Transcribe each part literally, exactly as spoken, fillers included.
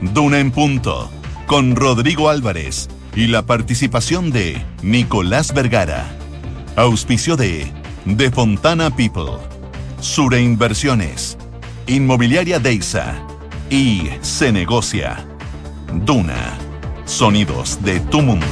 Duna en Punto, con Rodrigo Álvarez y la participación de Nicolás Vergara. Auspicio de De Fontana People, Sure Inversiones, Inmobiliaria Deiza y Se Negocia. Duna, sonidos de tu mundo.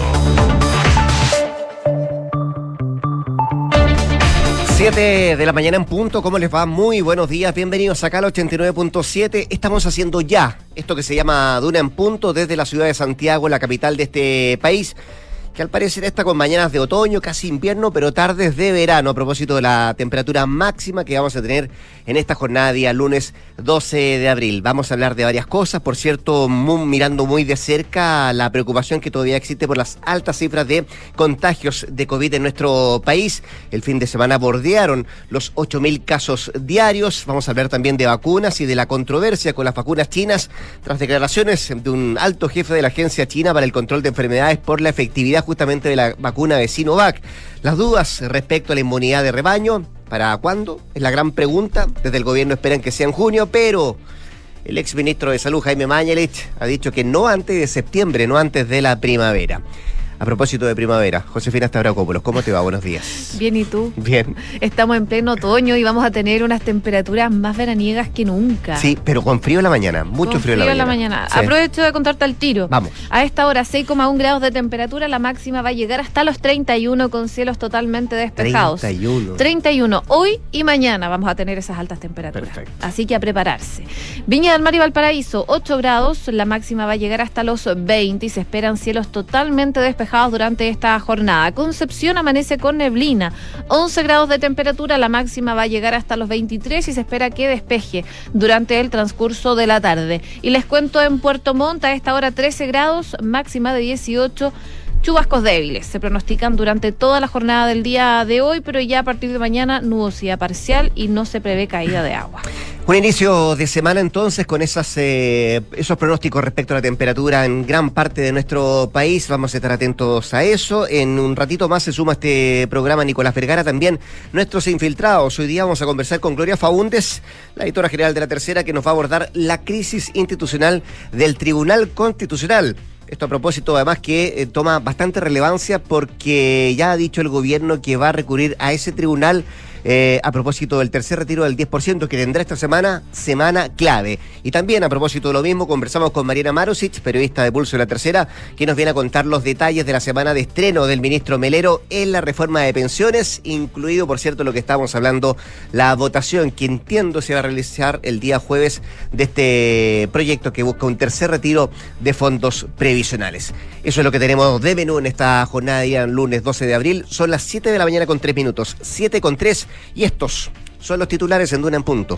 siete de la mañana en punto, ¿cómo les va? Muy buenos días, bienvenidos acá al ochenta y nueve punto siete. Estamos haciendo ya esto que se llama Duna en Punto desde la ciudad de Santiago, la capital de este país, que al parecer está con mañanas de otoño, casi invierno, pero tardes de verano, a propósito de la temperatura máxima que vamos a tener en esta jornada día lunes doce de abril. Vamos a hablar de varias cosas, por cierto, muy, mirando muy de cerca la preocupación que todavía existe por las altas cifras de contagios de COVID en nuestro país. El fin de semana bordearon los ocho mil casos diarios. Vamos a hablar también de vacunas y de la controversia con las vacunas chinas, tras declaraciones de un alto jefe de la Agencia China para el Control de Enfermedades por la efectividad justamente de la vacuna de Sinovac. Las dudas respecto a la inmunidad de rebaño, ¿para cuándo? Es la gran pregunta. Desde el gobierno esperan que sea en junio, pero el exministro de Salud, Jaime Mañalich, ha dicho que no antes de septiembre, no antes de la primavera. A propósito de primavera, Josefina Stavrakopoulos, ¿cómo te va? Buenos días. Bien, ¿y tú? Bien. Estamos en pleno otoño y vamos a tener unas temperaturas más veraniegas que nunca. Sí, pero con frío en la mañana, mucho con frío, frío en la mañana. En la mañana. Sí. Aprovecho de contarte al tiro. Vamos. A esta hora, seis coma uno grados de temperatura, la máxima va a llegar hasta los treinta y uno con cielos totalmente despejados. treinta y uno. treinta y uno. Hoy y mañana vamos a tener esas altas temperaturas. Perfecto. Así que a prepararse. Viña del Mar y Valparaíso, ocho grados, la máxima va a llegar hasta los veinte y se esperan cielos totalmente despejados durante esta jornada. Concepción amanece con neblina, once grados de temperatura, la máxima va a llegar hasta los veintitrés y se espera que despeje durante el transcurso de la tarde. Y les cuento en Puerto Montt, a esta hora trece grados, máxima de dieciocho. Chubascos débiles se pronostican durante toda la jornada del día de hoy, pero ya a partir de mañana nubosidad parcial y no se prevé caída de agua. Un inicio de semana entonces con esas, eh, esos pronósticos respecto a la temperatura en gran parte de nuestro país. Vamos a estar atentos a eso. En un ratito más se suma a este programa Nicolás Vergara, también nuestros infiltrados. Hoy día vamos a conversar con Gloria Faúndez, la editora general de La Tercera, que nos va a abordar la crisis institucional del Tribunal Constitucional. Esto a propósito, además, que eh, toma bastante relevancia porque ya ha dicho el gobierno que va a recurrir a ese tribunal eh, a propósito del tercer retiro del diez por ciento que tendrá esta semana, semana clave. Y también a propósito de lo mismo, conversamos con Mariana Marusic, periodista de Pulso de La Tercera, que nos viene a contar los detalles de la semana de estreno del ministro Melero en la reforma de pensiones, incluido, por cierto, lo que estábamos hablando, la votación que entiendo se va a realizar el día jueves de este proyecto que busca un tercer retiro de fondos previsionales. Eso es lo que tenemos de menú en esta jornada de día lunes doce de abril. Son las siete de la mañana con tres minutos, siete con tres, y estos son los titulares en Duna en Punto.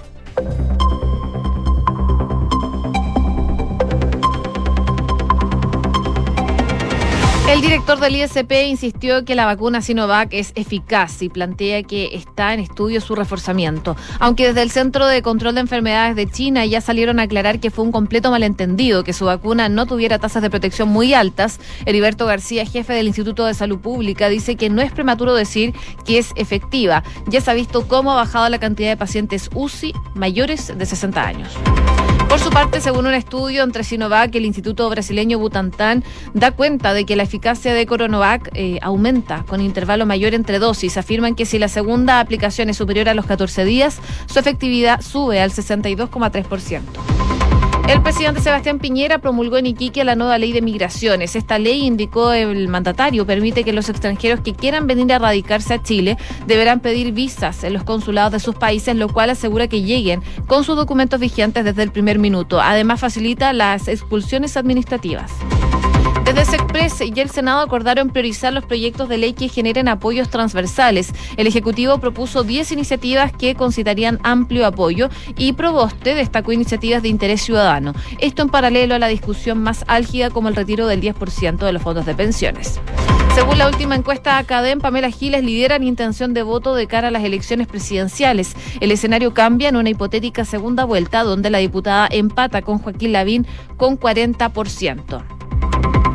El director del I S P insistió que la vacuna Sinovac es eficaz y plantea que está en estudio su reforzamiento. Aunque desde el Centro de Control de Enfermedades de China ya salieron a aclarar que fue un completo malentendido, que su vacuna no tuviera tasas de protección muy altas, Heriberto García, jefe del Instituto de Salud Pública, dice que no es prematuro decir que es efectiva. Ya se ha visto cómo ha bajado la cantidad de pacientes U C I mayores de sesenta años. Por su parte, según un estudio entre Sinovac y el Instituto Brasileño Butantan, da cuenta de que la eficacia de Coronavac eh, aumenta con intervalo mayor entre dosis. Afirman que si la segunda aplicación es superior a los catorce días, su efectividad sube al sesenta y dos coma tres por ciento. El presidente Sebastián Piñera promulgó en Iquique la nueva ley de migraciones. Esta ley, indicó el mandatario, permite que los extranjeros que quieran venir a radicarse a Chile deberán pedir visas en los consulados de sus países, lo cual asegura que lleguen con sus documentos vigentes desde el primer minuto. Además, facilita las expulsiones administrativas. Desde SECPRES y el Senado acordaron priorizar los proyectos de ley que generen apoyos transversales. El Ejecutivo propuso diez iniciativas que concitarían amplio apoyo y Proboste destacó iniciativas de interés ciudadano. Esto en paralelo a la discusión más álgida como el retiro del diez por ciento de los fondos de pensiones. Según la última encuesta Academ, Pamela Giles lidera en intención de voto de cara a las elecciones presidenciales. El escenario cambia en una hipotética segunda vuelta donde la diputada empata con Joaquín Lavín con cuarenta por ciento.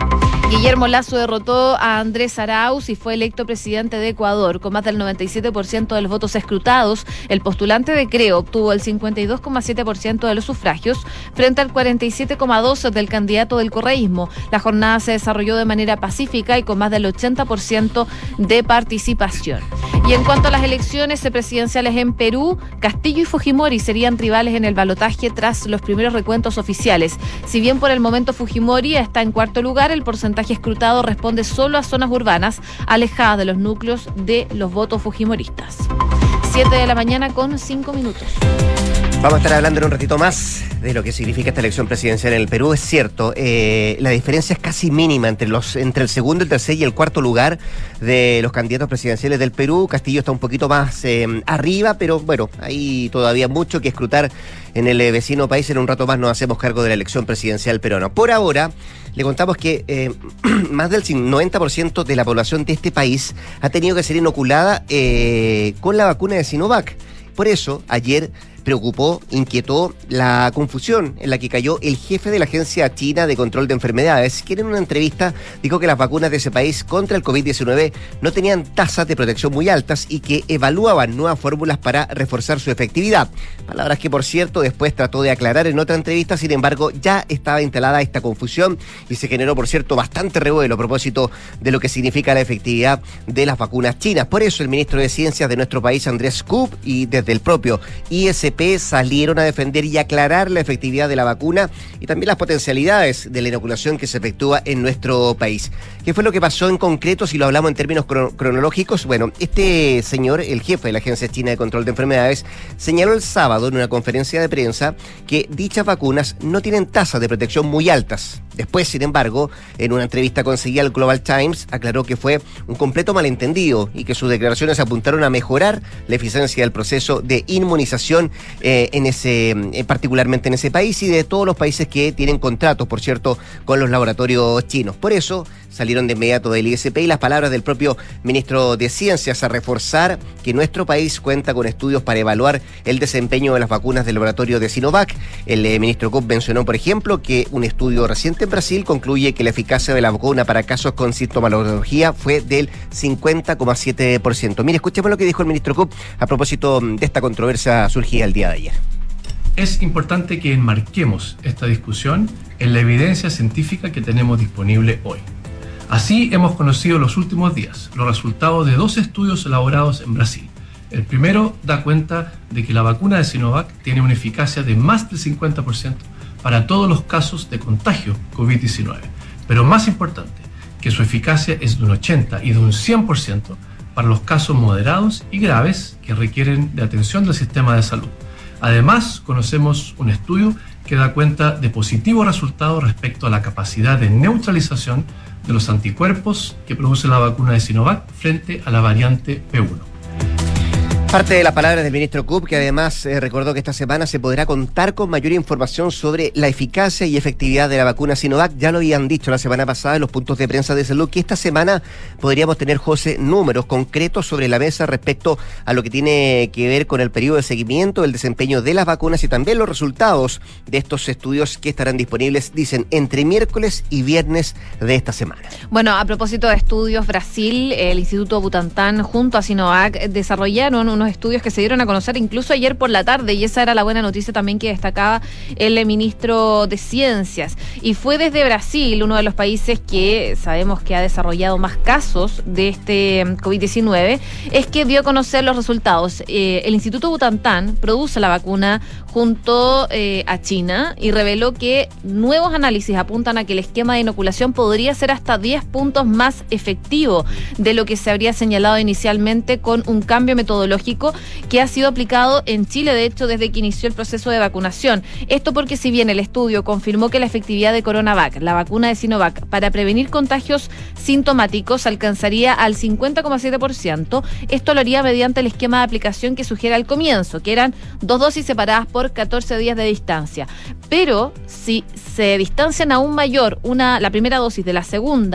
Guillermo Lasso derrotó a Andrés Arauz y fue electo presidente de Ecuador. Con más del noventa y siete por ciento de los votos escrutados, el postulante de Creo obtuvo el cincuenta y dos coma siete por ciento de los sufragios frente al cuarenta y siete coma dos por ciento del candidato del correísmo. La jornada se desarrolló de manera pacífica y con más del ochenta por ciento de participación. Y en cuanto a las elecciones presidenciales en Perú, Castillo y Fujimori serían rivales en el balotaje tras los primeros recuentos oficiales. Si bien por el momento Fujimori está en cuarto lugar, el porcentaje escrutado responde solo a zonas urbanas alejadas de los núcleos de los votos fujimoristas. siete de la mañana con cinco minutos. Vamos a estar hablando en un ratito más de lo que significa esta elección presidencial en el Perú. Es cierto, eh, la diferencia es casi mínima entre los entre el segundo, el tercer y el cuarto lugar de los candidatos presidenciales del Perú. Castillo está un poquito más eh, arriba, pero bueno, hay todavía mucho que escrutar en el eh, vecino país. En un rato más nos hacemos cargo de la elección presidencial peruana. Por ahora, le contamos que eh, más del noventa por ciento de la población de este país ha tenido que ser inoculada eh, con la vacuna de Sinovac. Por eso, ayer preocupó, inquietó la confusión en la que cayó el jefe de la Agencia China de Control de Enfermedades, quien en una entrevista dijo que las vacunas de ese país contra el covid diecinueve no tenían tasas de protección muy altas y que evaluaban nuevas fórmulas para reforzar su efectividad. Palabras que, por cierto, después trató de aclarar en otra entrevista. Sin embargo, ya estaba instalada esta confusión y se generó, por cierto, bastante revuelo a propósito de lo que significa la efectividad de las vacunas chinas. Por eso, el ministro de Ciencias de nuestro país, Andrés Kup, y desde el propio I S P salieron a defender y aclarar la efectividad de la vacuna y también las potencialidades de la inoculación que se efectúa en nuestro país. ¿Qué fue lo que pasó en concreto si lo hablamos en términos cron- cronológicos? Bueno, este señor, el jefe de la Agencia China de Control de Enfermedades, señaló el sábado en una conferencia de prensa que dichas vacunas no tienen tasas de protección muy altas. Después, sin embargo, en una entrevista conseguida al Global Times, aclaró que fue un completo malentendido y que sus declaraciones apuntaron a mejorar la eficiencia del proceso de inmunización eh, en ese, eh, particularmente en ese país y de todos los países que tienen contratos, por cierto, con los laboratorios chinos. Por eso salieron de inmediato del I S P y las palabras del propio ministro de Ciencias a reforzar que nuestro país cuenta con estudios para evaluar el desempeño de las vacunas del laboratorio de Sinovac. El eh, ministro Kup mencionó, por ejemplo, que un estudio reciente en Brasil concluye que la eficacia de la vacuna para casos con sintomatología fue del cincuenta coma siete por ciento. Mire, escuchemos lo que dijo el ministro Kup a propósito de esta controversia surgida el día de ayer. Es importante que enmarquemos esta discusión en la evidencia científica que tenemos disponible hoy. Así hemos conocido los últimos días los resultados de dos estudios elaborados en Brasil. El primero da cuenta de que la vacuna de Sinovac tiene una eficacia de más del cincuenta por ciento para todos los casos de contagio covid diecinueve, pero más importante, que su eficacia es de un ochenta por ciento y de un cien por ciento para los casos moderados y graves que requieren de atención del sistema de salud. Además, conocemos un estudio que da cuenta de positivos resultados respecto a la capacidad de neutralización de los anticuerpos que produce la vacuna de Sinovac frente a la variante P uno. Parte de las palabras del ministro Kup, que además eh, recordó que esta semana se podrá contar con mayor información sobre la eficacia y efectividad de la vacuna Sinovac. Ya lo habían dicho la semana pasada en los puntos de prensa de salud, que esta semana podríamos tener, José, números concretos sobre la mesa respecto a lo que tiene que ver con el periodo de seguimiento, el desempeño de las vacunas y también los resultados de estos estudios que estarán disponibles, dicen, entre miércoles y viernes de esta semana. Bueno, a propósito de estudios, Brasil, el Instituto Butantan junto a Sinovac desarrollaron un unos estudios que se dieron a conocer incluso ayer por la tarde, y esa era la buena noticia también que destacaba el ministro de Ciencias. Y fue desde Brasil, uno de los países que sabemos que ha desarrollado más casos de este covid diecinueve, es que dio a conocer los resultados. Eh, el Instituto Butantan produce la vacuna junto eh, a China y reveló que nuevos análisis apuntan a que el esquema de inoculación podría ser hasta diez puntos más efectivo de lo que se habría señalado inicialmente, con un cambio metodológico que ha sido aplicado en Chile, de hecho, desde que inició el proceso de vacunación. Esto porque si bien el estudio confirmó que la efectividad de CoronaVac, la vacuna de Sinovac, para prevenir contagios sintomáticos alcanzaría al cincuenta coma siete por ciento, esto lo haría mediante el esquema de aplicación que sugiere al comienzo, que eran dos dosis separadas por catorce días de distancia. Pero si se distancian aún mayor una, la primera dosis de la segunda,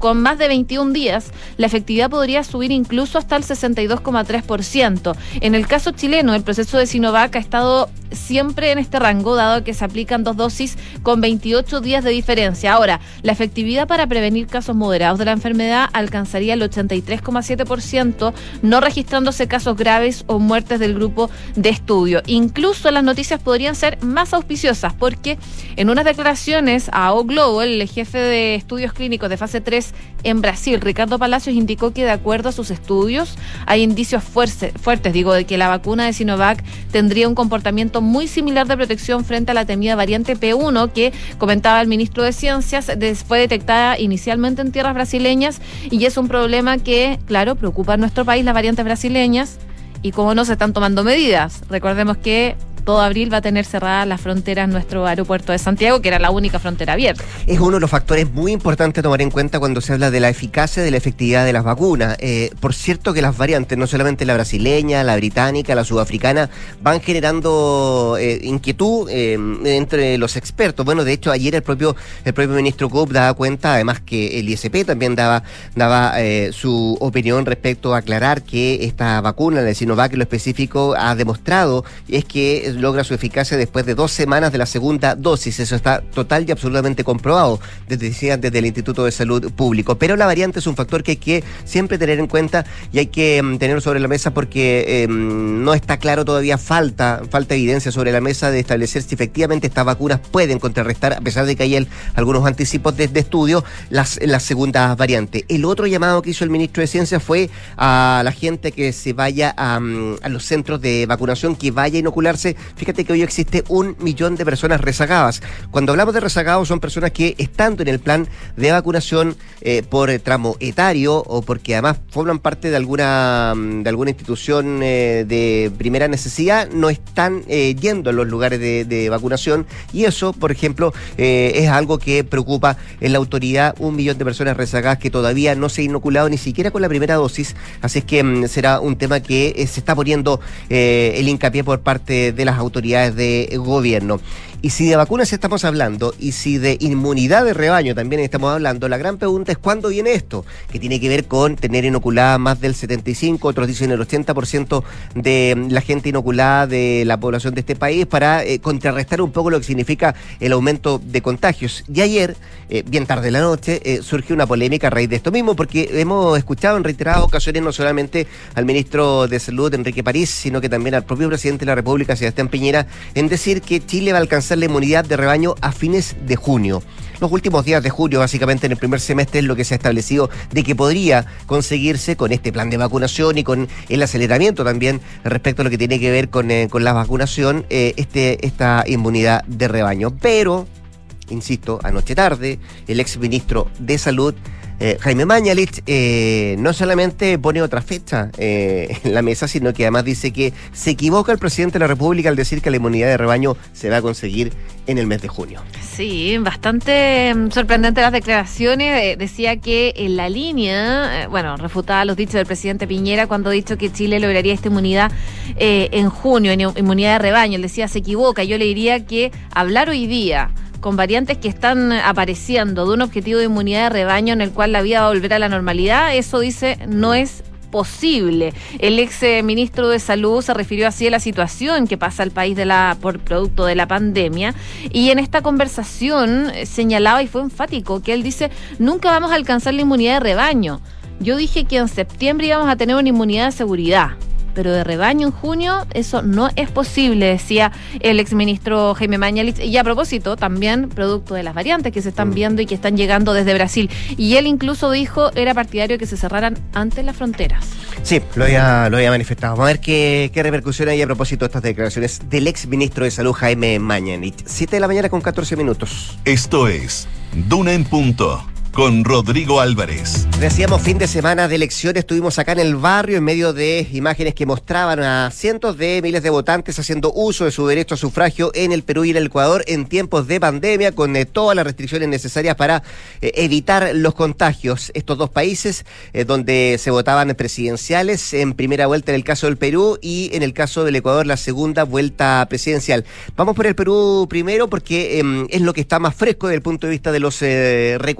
con más de veintiún días, la efectividad podría subir incluso hasta el sesenta y dos coma tres por ciento. En el caso chileno, el proceso de Sinovac ha estado siempre en este rango, dado que se aplican dos dosis con veintiocho días de diferencia. Ahora, la efectividad para prevenir casos moderados de la enfermedad alcanzaría el ochenta y tres coma siete por ciento, no registrándose casos graves o muertes del grupo de estudio. Incluso las noticias podrían ser más auspiciosas, porque en unas declaraciones a O Global, el jefe de estudios clínicos de fase tres en Brasil, Ricardo Palacios, indicó que de acuerdo a sus estudios hay indicios fuertes, fuertes digo, de que la vacuna de Sinovac tendría un comportamiento muy similar de protección frente a la temida variante P uno que comentaba el ministro de Ciencias. Fue detectada inicialmente en tierras brasileñas y es un problema que, claro, preocupa a nuestro país, las variantes brasileñas, y como no se están tomando medidas. Recordemos que todo abril va a tener cerrada la frontera en nuestro aeropuerto de Santiago, que era la única frontera abierta. Es uno de los factores muy importantes a tomar en cuenta cuando se habla de la eficacia y de la efectividad de las vacunas. Eh, por cierto que las variantes, no solamente la brasileña, la británica, la sudafricana, van generando eh, inquietud eh, entre los expertos. Bueno, de hecho, ayer el propio el propio ministro Cobb daba cuenta, además que el I S P también daba, daba eh, su opinión respecto a aclarar que esta vacuna, la de Sinovac en lo específico, ha demostrado es que logra su eficacia después de dos semanas de la segunda dosis. Eso está total y absolutamente comprobado, desde, desde el Instituto de Salud Público. Pero la variante es un factor que hay que siempre tener en cuenta y hay que um, tenerlo sobre la mesa porque eh, no está claro todavía, falta falta evidencia sobre la mesa de establecer si efectivamente estas vacunas pueden contrarrestar, a pesar de que hay el, algunos anticipos de, de estudio, las, las segundas variantes. El otro llamado que hizo el ministro de Ciencia fue a la gente que se vaya a, a los centros de vacunación, que vaya a inocularse. Fíjate que hoy existe un millón de personas rezagadas. Cuando hablamos de rezagados son personas que, estando en el plan de vacunación eh, por tramo etario o porque además forman parte de alguna de alguna institución eh, de primera necesidad, no están eh, yendo a los lugares de, de vacunación, y eso, por ejemplo, eh, es algo que preocupa en la autoridad. Un millón de personas rezagadas que todavía no se han inoculado ni siquiera con la primera dosis, así es que mm, será un tema que eh, se está poniendo eh, el hincapié por parte de las autoridades de gobierno. Y si de vacunas estamos hablando, y si de inmunidad de rebaño también estamos hablando, la gran pregunta es ¿cuándo viene esto? Que tiene que ver con tener inoculada más del setenta y cinco, otros dicen el ochenta por ciento de la gente inoculada de la población de este país, para eh, contrarrestar un poco lo que significa el aumento de contagios. Y ayer, eh, bien tarde en la noche, eh, surgió una polémica a raíz de esto mismo, porque hemos escuchado en reiteradas ocasiones no solamente al ministro de Salud, Enrique París, sino que también al propio presidente de la República, Sebastián Piñera, en decir que Chile va a alcanzar la inmunidad de rebaño a fines de junio. Los últimos días de junio, básicamente en el primer semestre, es lo que se ha establecido de que podría conseguirse con este plan de vacunación y con el aceleramiento también respecto a lo que tiene que ver con, eh, con la vacunación, eh, este, esta inmunidad de rebaño. Pero, insisto, anoche tarde, el ex ministro de Salud, Eh, Jaime Mañalich, eh, no solamente pone otra fecha eh, en la mesa, sino que además dice que se equivoca el presidente de la República al decir que la inmunidad de rebaño se va a conseguir en el mes de junio. Sí, bastante sorprendente las declaraciones. Eh, decía que en la línea, eh, bueno, refutaba los dichos del presidente Piñera cuando ha dicho que Chile lograría esta inmunidad eh, en junio, en inmunidad de rebaño. Él decía, se equivoca. Yo le diría que hablar hoy día con variantes que están apareciendo de un objetivo de inmunidad de rebaño en el cual la vida va a volver a la normalidad, eso dice, no es posible. El ex ministro de Salud se refirió así a la situación que pasa el país de la por producto de la pandemia, y en esta conversación señalaba y fue enfático que él dice, nunca vamos a alcanzar la inmunidad de rebaño. Yo dije que en septiembre íbamos a tener una inmunidad de seguridad, pero de rebaño en junio eso no es posible, decía el exministro Jaime Mañalich. Y a propósito, también producto de las variantes que se están viendo y que están llegando desde Brasil. Y él incluso dijo, era partidario que se cerraran antes las fronteras. Sí, lo había, lo había manifestado. Vamos a ver qué, qué repercusión hay a propósito de estas declaraciones del exministro de Salud, Jaime Mañalich. siete de la mañana con catorce minutos. Esto es Duna en Punto, con Rodrigo Álvarez. Decíamos fin de semana de elecciones, estuvimos acá en el barrio en medio de imágenes que mostraban a cientos de miles de votantes haciendo uso de su derecho a sufragio en el Perú y en el Ecuador en tiempos de pandemia, con eh, todas las restricciones necesarias para eh, evitar los contagios. Estos dos países eh, donde se votaban presidenciales en primera vuelta en el caso del Perú y en el caso del Ecuador la segunda vuelta presidencial. Vamos por el Perú primero porque eh, es lo que está más fresco desde el punto de vista de los eh, recuentos que se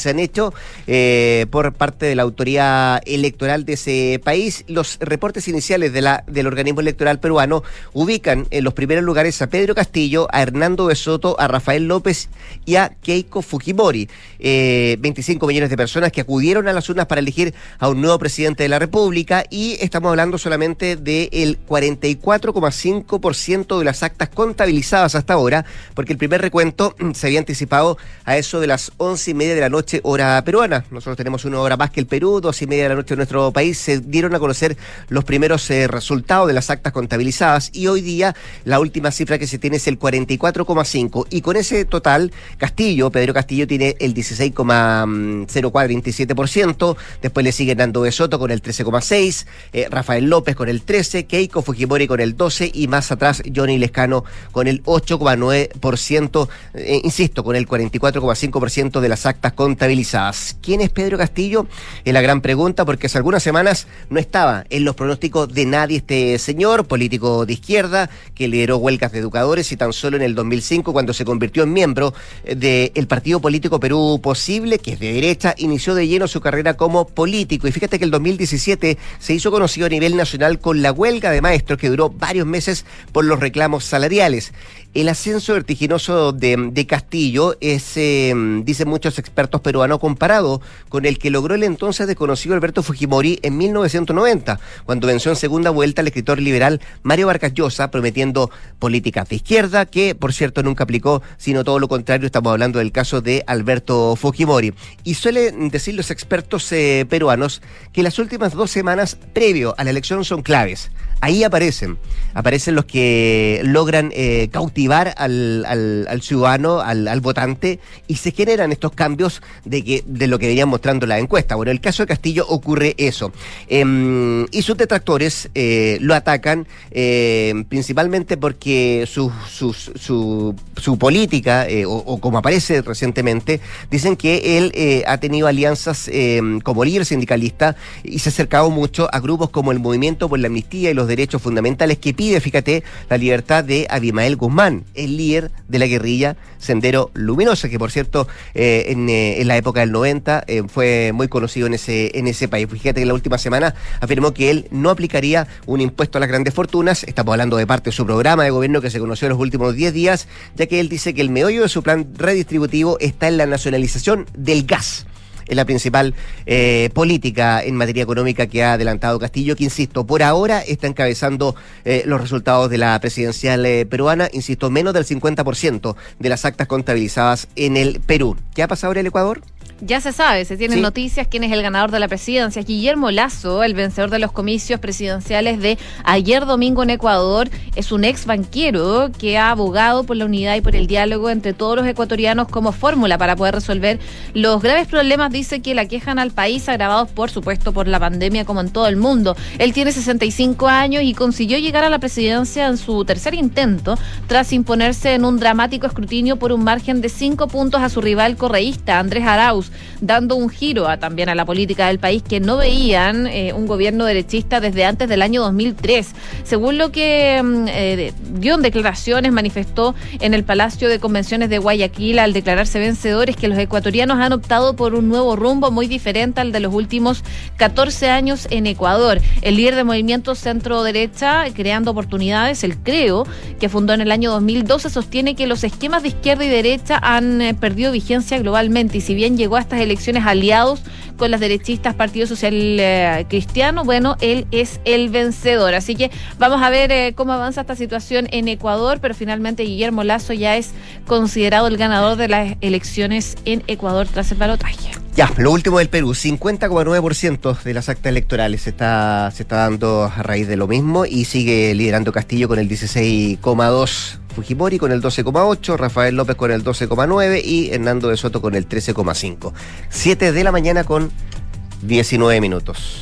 se han hecho eh, por parte de la autoridad electoral de ese país. Los reportes iniciales de la del organismo electoral peruano ubican en los primeros lugares a Pedro Castillo, a Hernando de Soto, a Rafael López y a Keiko Fujimori. Eh, veinticinco millones de personas que acudieron a las urnas para elegir a un nuevo presidente de la República, y estamos hablando solamente del cuarenta y cuatro coma cinco por ciento de las actas contabilizadas hasta ahora, porque el primer recuento se había anticipado a eso de las once y media de la noche, hora peruana. Nosotros tenemos una hora más que el Perú, dos y media de la noche en nuestro país. Se dieron a conocer los primeros eh, resultados de las actas contabilizadas, y hoy día la última cifra que se tiene es el cuarenta y cuatro coma cinco, y con ese total Castillo, Pedro Castillo tiene el dieciséis coma cero cuarenta y siete por ciento, después le sigue Hernando de Soto con el trece coma seis por ciento, eh, Rafael López con el trece por ciento, Keiko Fujimori con el doce por ciento, y más atrás Johnny Lescano con el ocho coma nueve por ciento, eh, insisto, con el cuarenta y cuatro coma cinco por ciento de las actas contabilizadas. ¿Quién es Pedro Castillo? Es la gran pregunta, porque hace algunas semanas no estaba en los pronósticos de nadie este señor, político de izquierda, que lideró huelgas de educadores, y tan solo en el dos mil cinco, cuando se convirtió en miembro del partido político Perú Posible, que es de derecha, inició de lleno su carrera como político. Y fíjate que el dos mil diecisiete se hizo conocido a nivel nacional con la huelga de maestros, que duró varios meses por los reclamos salariales. El ascenso vertiginoso de, de Castillo es, eh, dicen muchos expertos peruanos, comparado con el que logró el entonces desconocido Alberto Fujimori en mil novecientos noventa, cuando venció en segunda vuelta al escritor liberal Mario Vargas Llosa, prometiendo políticas de izquierda, que por cierto nunca aplicó, sino todo lo contrario. Estamos hablando del caso de Alberto Fujimori. Y suelen decir los expertos eh, peruanos que las últimas dos semanas previo a la elección son claves. Ahí aparecen, aparecen los que logran eh, cautivar al, al, al ciudadano, al, al votante, y se generan estos cambios de que de lo que venían mostrando la encuesta. Bueno, en el caso de Castillo ocurre eso. Eh, y sus detractores eh, lo atacan eh, principalmente porque su, su, su, su política, eh, o, o como aparece recientemente, dicen que él eh, ha tenido alianzas eh, como líder sindicalista, y se ha acercado mucho a grupos como el Movimiento por la Amnistía y los Derechos Fundamentales, que pide, fíjate, la libertad de Abimael Guzmán, el líder de la guerrilla Sendero Luminoso, que por cierto eh, en, eh, en la época del noventa eh, fue muy conocido en ese en ese país. Fíjate que la última semana afirmó que él no aplicaría un impuesto a las grandes fortunas. Estamos hablando de parte de su programa de gobierno que se conoció en los últimos diez días, ya que él dice que el meollo de su plan redistributivo está en la nacionalización del gas. Es la principal eh, política en materia económica que ha adelantado Castillo, que, insisto, por ahora está encabezando eh, los resultados de la presidencial eh, peruana. Insisto, menos del cincuenta por ciento de las actas contabilizadas en el Perú. ¿Qué ha pasado en el Ecuador? Ya se sabe, se tienen ¿Sí? noticias quién es el ganador de la presidencia. Guillermo Lasso, el vencedor de los comicios presidenciales de ayer domingo en Ecuador, es un ex banquero que ha abogado por la unidad y por el diálogo entre todos los ecuatorianos como fórmula para poder resolver los graves problemas, dice, que la quejan al país, agravados por supuesto por la pandemia como en todo el mundo. Él tiene sesenta y cinco años y consiguió llegar a la presidencia en su tercer intento, tras imponerse en un dramático escrutinio por un margen de cinco puntos a su rival correísta, Andrés Arauz, dando un giro a, también a la política del país, que no veían eh, un gobierno derechista desde antes del año dos mil tres. Según lo que eh, dio en declaraciones, manifestó en el Palacio de Convenciones de Guayaquil al declararse vencedores que los ecuatorianos han optado por un nuevo rumbo muy diferente al de los últimos catorce años en Ecuador. El líder del movimiento centro-derecha Creando Oportunidades, el CREO, que fundó en el año dos mil doce, sostiene que los esquemas de izquierda y derecha han eh, perdido vigencia globalmente, y si bien llegó a estas elecciones aliados con las derechistas Partido Social eh, Cristiano, bueno, él es el vencedor. Así que vamos a ver eh, cómo avanza esta situación en Ecuador, pero finalmente Guillermo Lasso ya es considerado el ganador de las elecciones en Ecuador tras el balotaje. Ya, lo último del Perú, cincuenta coma nueve por ciento de las actas electorales se está, se está dando a raíz de lo mismo, y sigue liderando Castillo con el dieciséis coma dos por ciento, Fujimori con el doce coma ocho por ciento, Rafael López con el doce coma nueve por ciento y Hernando de Soto con el trece coma cinco por ciento. siete de la mañana con diecinueve minutos.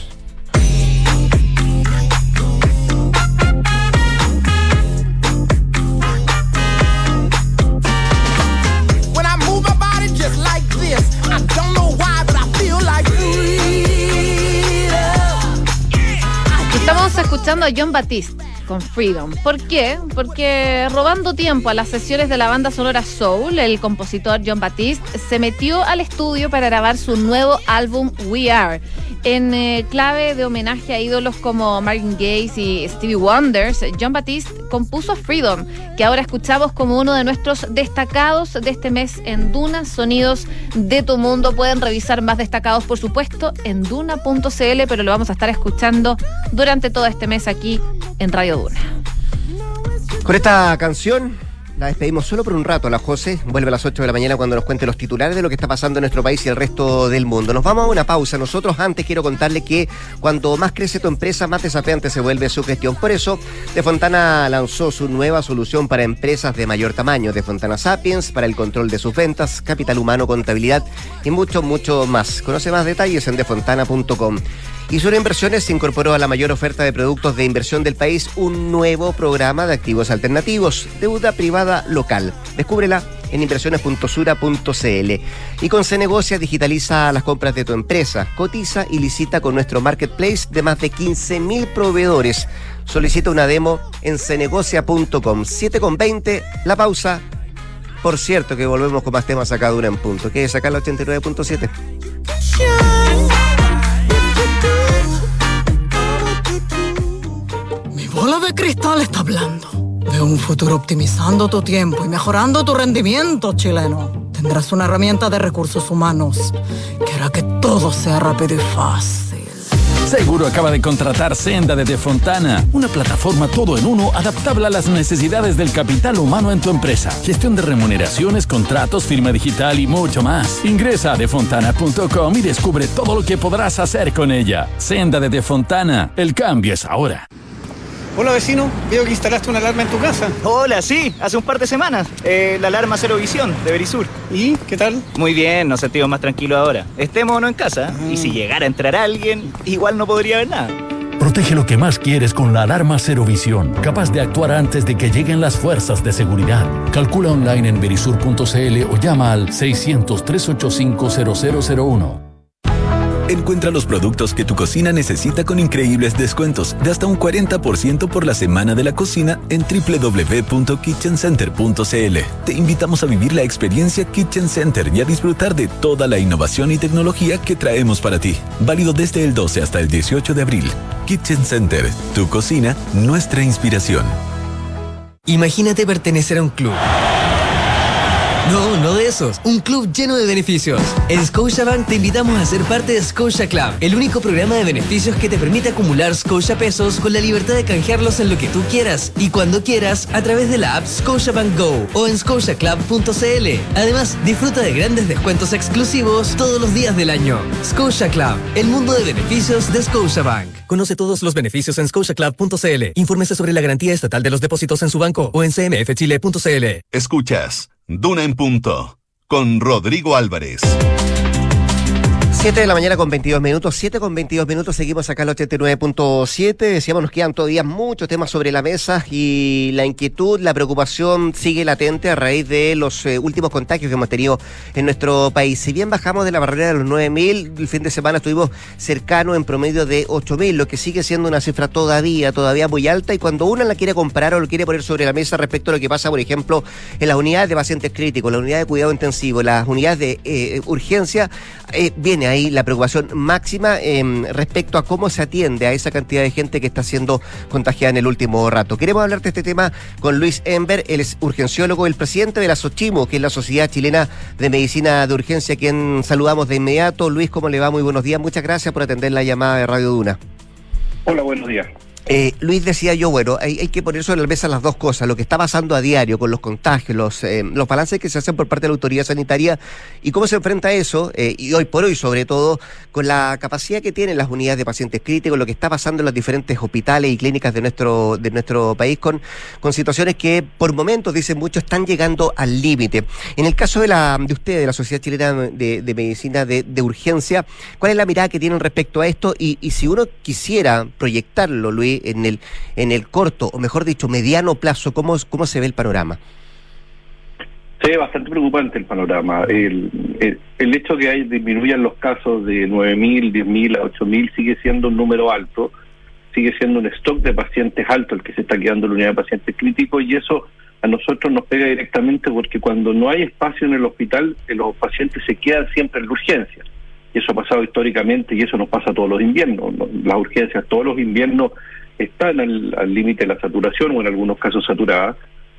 Estamos escuchando a Jon Batiste. con Freedom. ¿Por qué? Porque robando tiempo a las sesiones de la banda sonora Soul, el compositor Jon Batiste se metió al estudio para grabar su nuevo álbum We Are. En eh, clave de homenaje a ídolos como Marvin Gaye y Stevie Wonder, Jon Batiste compuso Freedom, que ahora escuchamos como uno de nuestros destacados de este mes en Duna, Sonidos de tu Mundo. Pueden revisar más destacados, por supuesto, en duna punto c l, pero lo vamos a estar escuchando durante todo este mes aquí en Radio Duna. Con esta canción la despedimos solo por un rato. La José vuelve a las ocho de la mañana cuando nos cuente los titulares de lo que está pasando en nuestro país y el resto del mundo. Nos vamos a una pausa. Nosotros antes quiero contarle que cuando más crece tu empresa, más desafiante se vuelve su gestión. Por eso, De Fontana lanzó su nueva solución para empresas de mayor tamaño. De Fontana Sapiens, para el control de sus ventas, capital humano, contabilidad y mucho, mucho más. Conoce más detalles en de fontana punto com. Y Sura Inversiones se incorporó a la mayor oferta de productos de inversión del país un nuevo programa de activos alternativos, deuda privada local. Descúbrela en inversiones punto sura punto c l. Y con Cenegocia digitaliza las compras de tu empresa, cotiza y licita con nuestro marketplace de más de quince mil proveedores. Solicita una demo en cenegocia punto com. siete con veinte, la pausa. Por cierto que volvemos con más temas acá Duna en punto. ¿Quieres sacar la ochenta y nueve punto siete? Mi bola de cristal está hablando. Veo un futuro optimizando tu tiempo y mejorando tu rendimiento, chileno. Tendrás una herramienta de recursos humanos que hará que todo sea rápido y fácil. Seguro acaba de contratar Senda de De Fontana, una plataforma todo en uno adaptable a las necesidades del capital humano en tu empresa. Gestión de remuneraciones, contratos, firma digital y mucho más. Ingresa a de fontana punto com y descubre todo lo que podrás hacer con ella. Senda de De Fontana, el cambio es ahora. Hola vecino, veo que instalaste una alarma en tu casa. Hola, sí, hace un par de semanas. Eh, la alarma Cero Visión de Verisur. ¿Y qué tal? Muy bien, nos sentimos más tranquilos ahora. Estemos o no en casa, mm. y si llegara a entrar alguien, igual no podría ver nada. Protege lo que más quieres con la alarma Cero Visión, capaz de actuar antes de que lleguen las fuerzas de seguridad. Calcula online en verisur punto c l o llama al seiscientos, trescientos ochenta y cinco, cero cero cero uno. Encuentra los productos que tu cocina necesita con increíbles descuentos de hasta un cuarenta por ciento por la Semana de la Cocina en doble u doble u doble u punto kitchen center punto c l. Te invitamos a vivir la experiencia Kitchen Center y a disfrutar de toda la innovación y tecnología que traemos para ti. Válido desde el doce hasta el dieciocho de abril. Kitchen Center, tu cocina, nuestra inspiración. Imagínate pertenecer a un club. No, no de esos. Un club lleno de beneficios. En Scotiabank te invitamos a ser parte de Scotia Club, el único programa de beneficios que te permite acumular Scotia pesos con la libertad de canjearlos en lo que tú quieras y cuando quieras a través de la app Scotiabank Go o en scotia club punto c l. Además, disfruta de grandes descuentos exclusivos todos los días del año. Scotia Club, el mundo de beneficios de Scotiabank. Conoce todos los beneficios en scotia club punto c l. Infórmese sobre la garantía estatal de los depósitos en su banco o en c m f chile punto c l. Escuchas Duna en punto, con Rodrigo Álvarez. siete de la mañana con veintidós minutos, siete con veintidós minutos, seguimos acá al ochenta y nueve punto siete, decíamos nos quedan todavía muchos temas sobre la mesa y la inquietud, la preocupación sigue latente a raíz de los eh, últimos contagios que hemos tenido en nuestro país. Si bien bajamos de la barrera de los nueve mil, el fin de semana estuvimos cercanos en promedio de ocho mil, lo que sigue siendo una cifra todavía, todavía muy alta, y cuando uno la quiere comparar o lo quiere poner sobre la mesa respecto a lo que pasa, por ejemplo, en las unidades de pacientes críticos, las unidades de cuidado intensivo, las unidades de eh, urgencia, eh, viene ahí la preocupación máxima eh, respecto a cómo se atiende a esa cantidad de gente que está siendo contagiada en el último rato. Queremos hablar de este tema con Luis Enver, él es urgenciólogo, el presidente de la SOCHIMO, que es la Sociedad Chilena de Medicina de Urgencia, a quien saludamos de inmediato. Luis, ¿cómo le va? Muy buenos días, muchas gracias por atender la llamada de Radio Duna. Hola, buenos días. Eh, Luis, decía yo, bueno, hay, hay que poner sobre la mesa las dos cosas, lo que está pasando a diario con los contagios, los, eh, los balances que se hacen por parte de la autoridad sanitaria y cómo se enfrenta eso, eh, y hoy por hoy sobre todo, con la capacidad que tienen las unidades de pacientes críticos, lo que está pasando en los diferentes hospitales y clínicas de nuestro de nuestro país con, con situaciones que por momentos, dicen muchos, están llegando al límite. En el caso de la de usted, de la Sociedad Chilena de, de Medicina de, de Urgencia, ¿cuál es la mirada que tienen respecto a esto? Y, y si uno quisiera proyectarlo, Luis, en el en el corto, o mejor dicho, mediano plazo, ¿cómo, cómo se ve el panorama? Se ve bastante preocupante el panorama. El, el, el hecho que hay disminuyan los casos de nueve mil, diez mil a ocho mil sigue siendo un número alto. sigue siendo un stock de pacientes alto el que se está quedando en la unidad de pacientes críticos, y eso a nosotros nos pega directamente porque cuando no hay espacio en el hospital, los pacientes se quedan siempre en la urgencia. Y eso ha pasado históricamente y eso nos pasa todos los inviernos. Las urgencias todos los inviernos están al límite de la saturación o en algunos casos saturadas.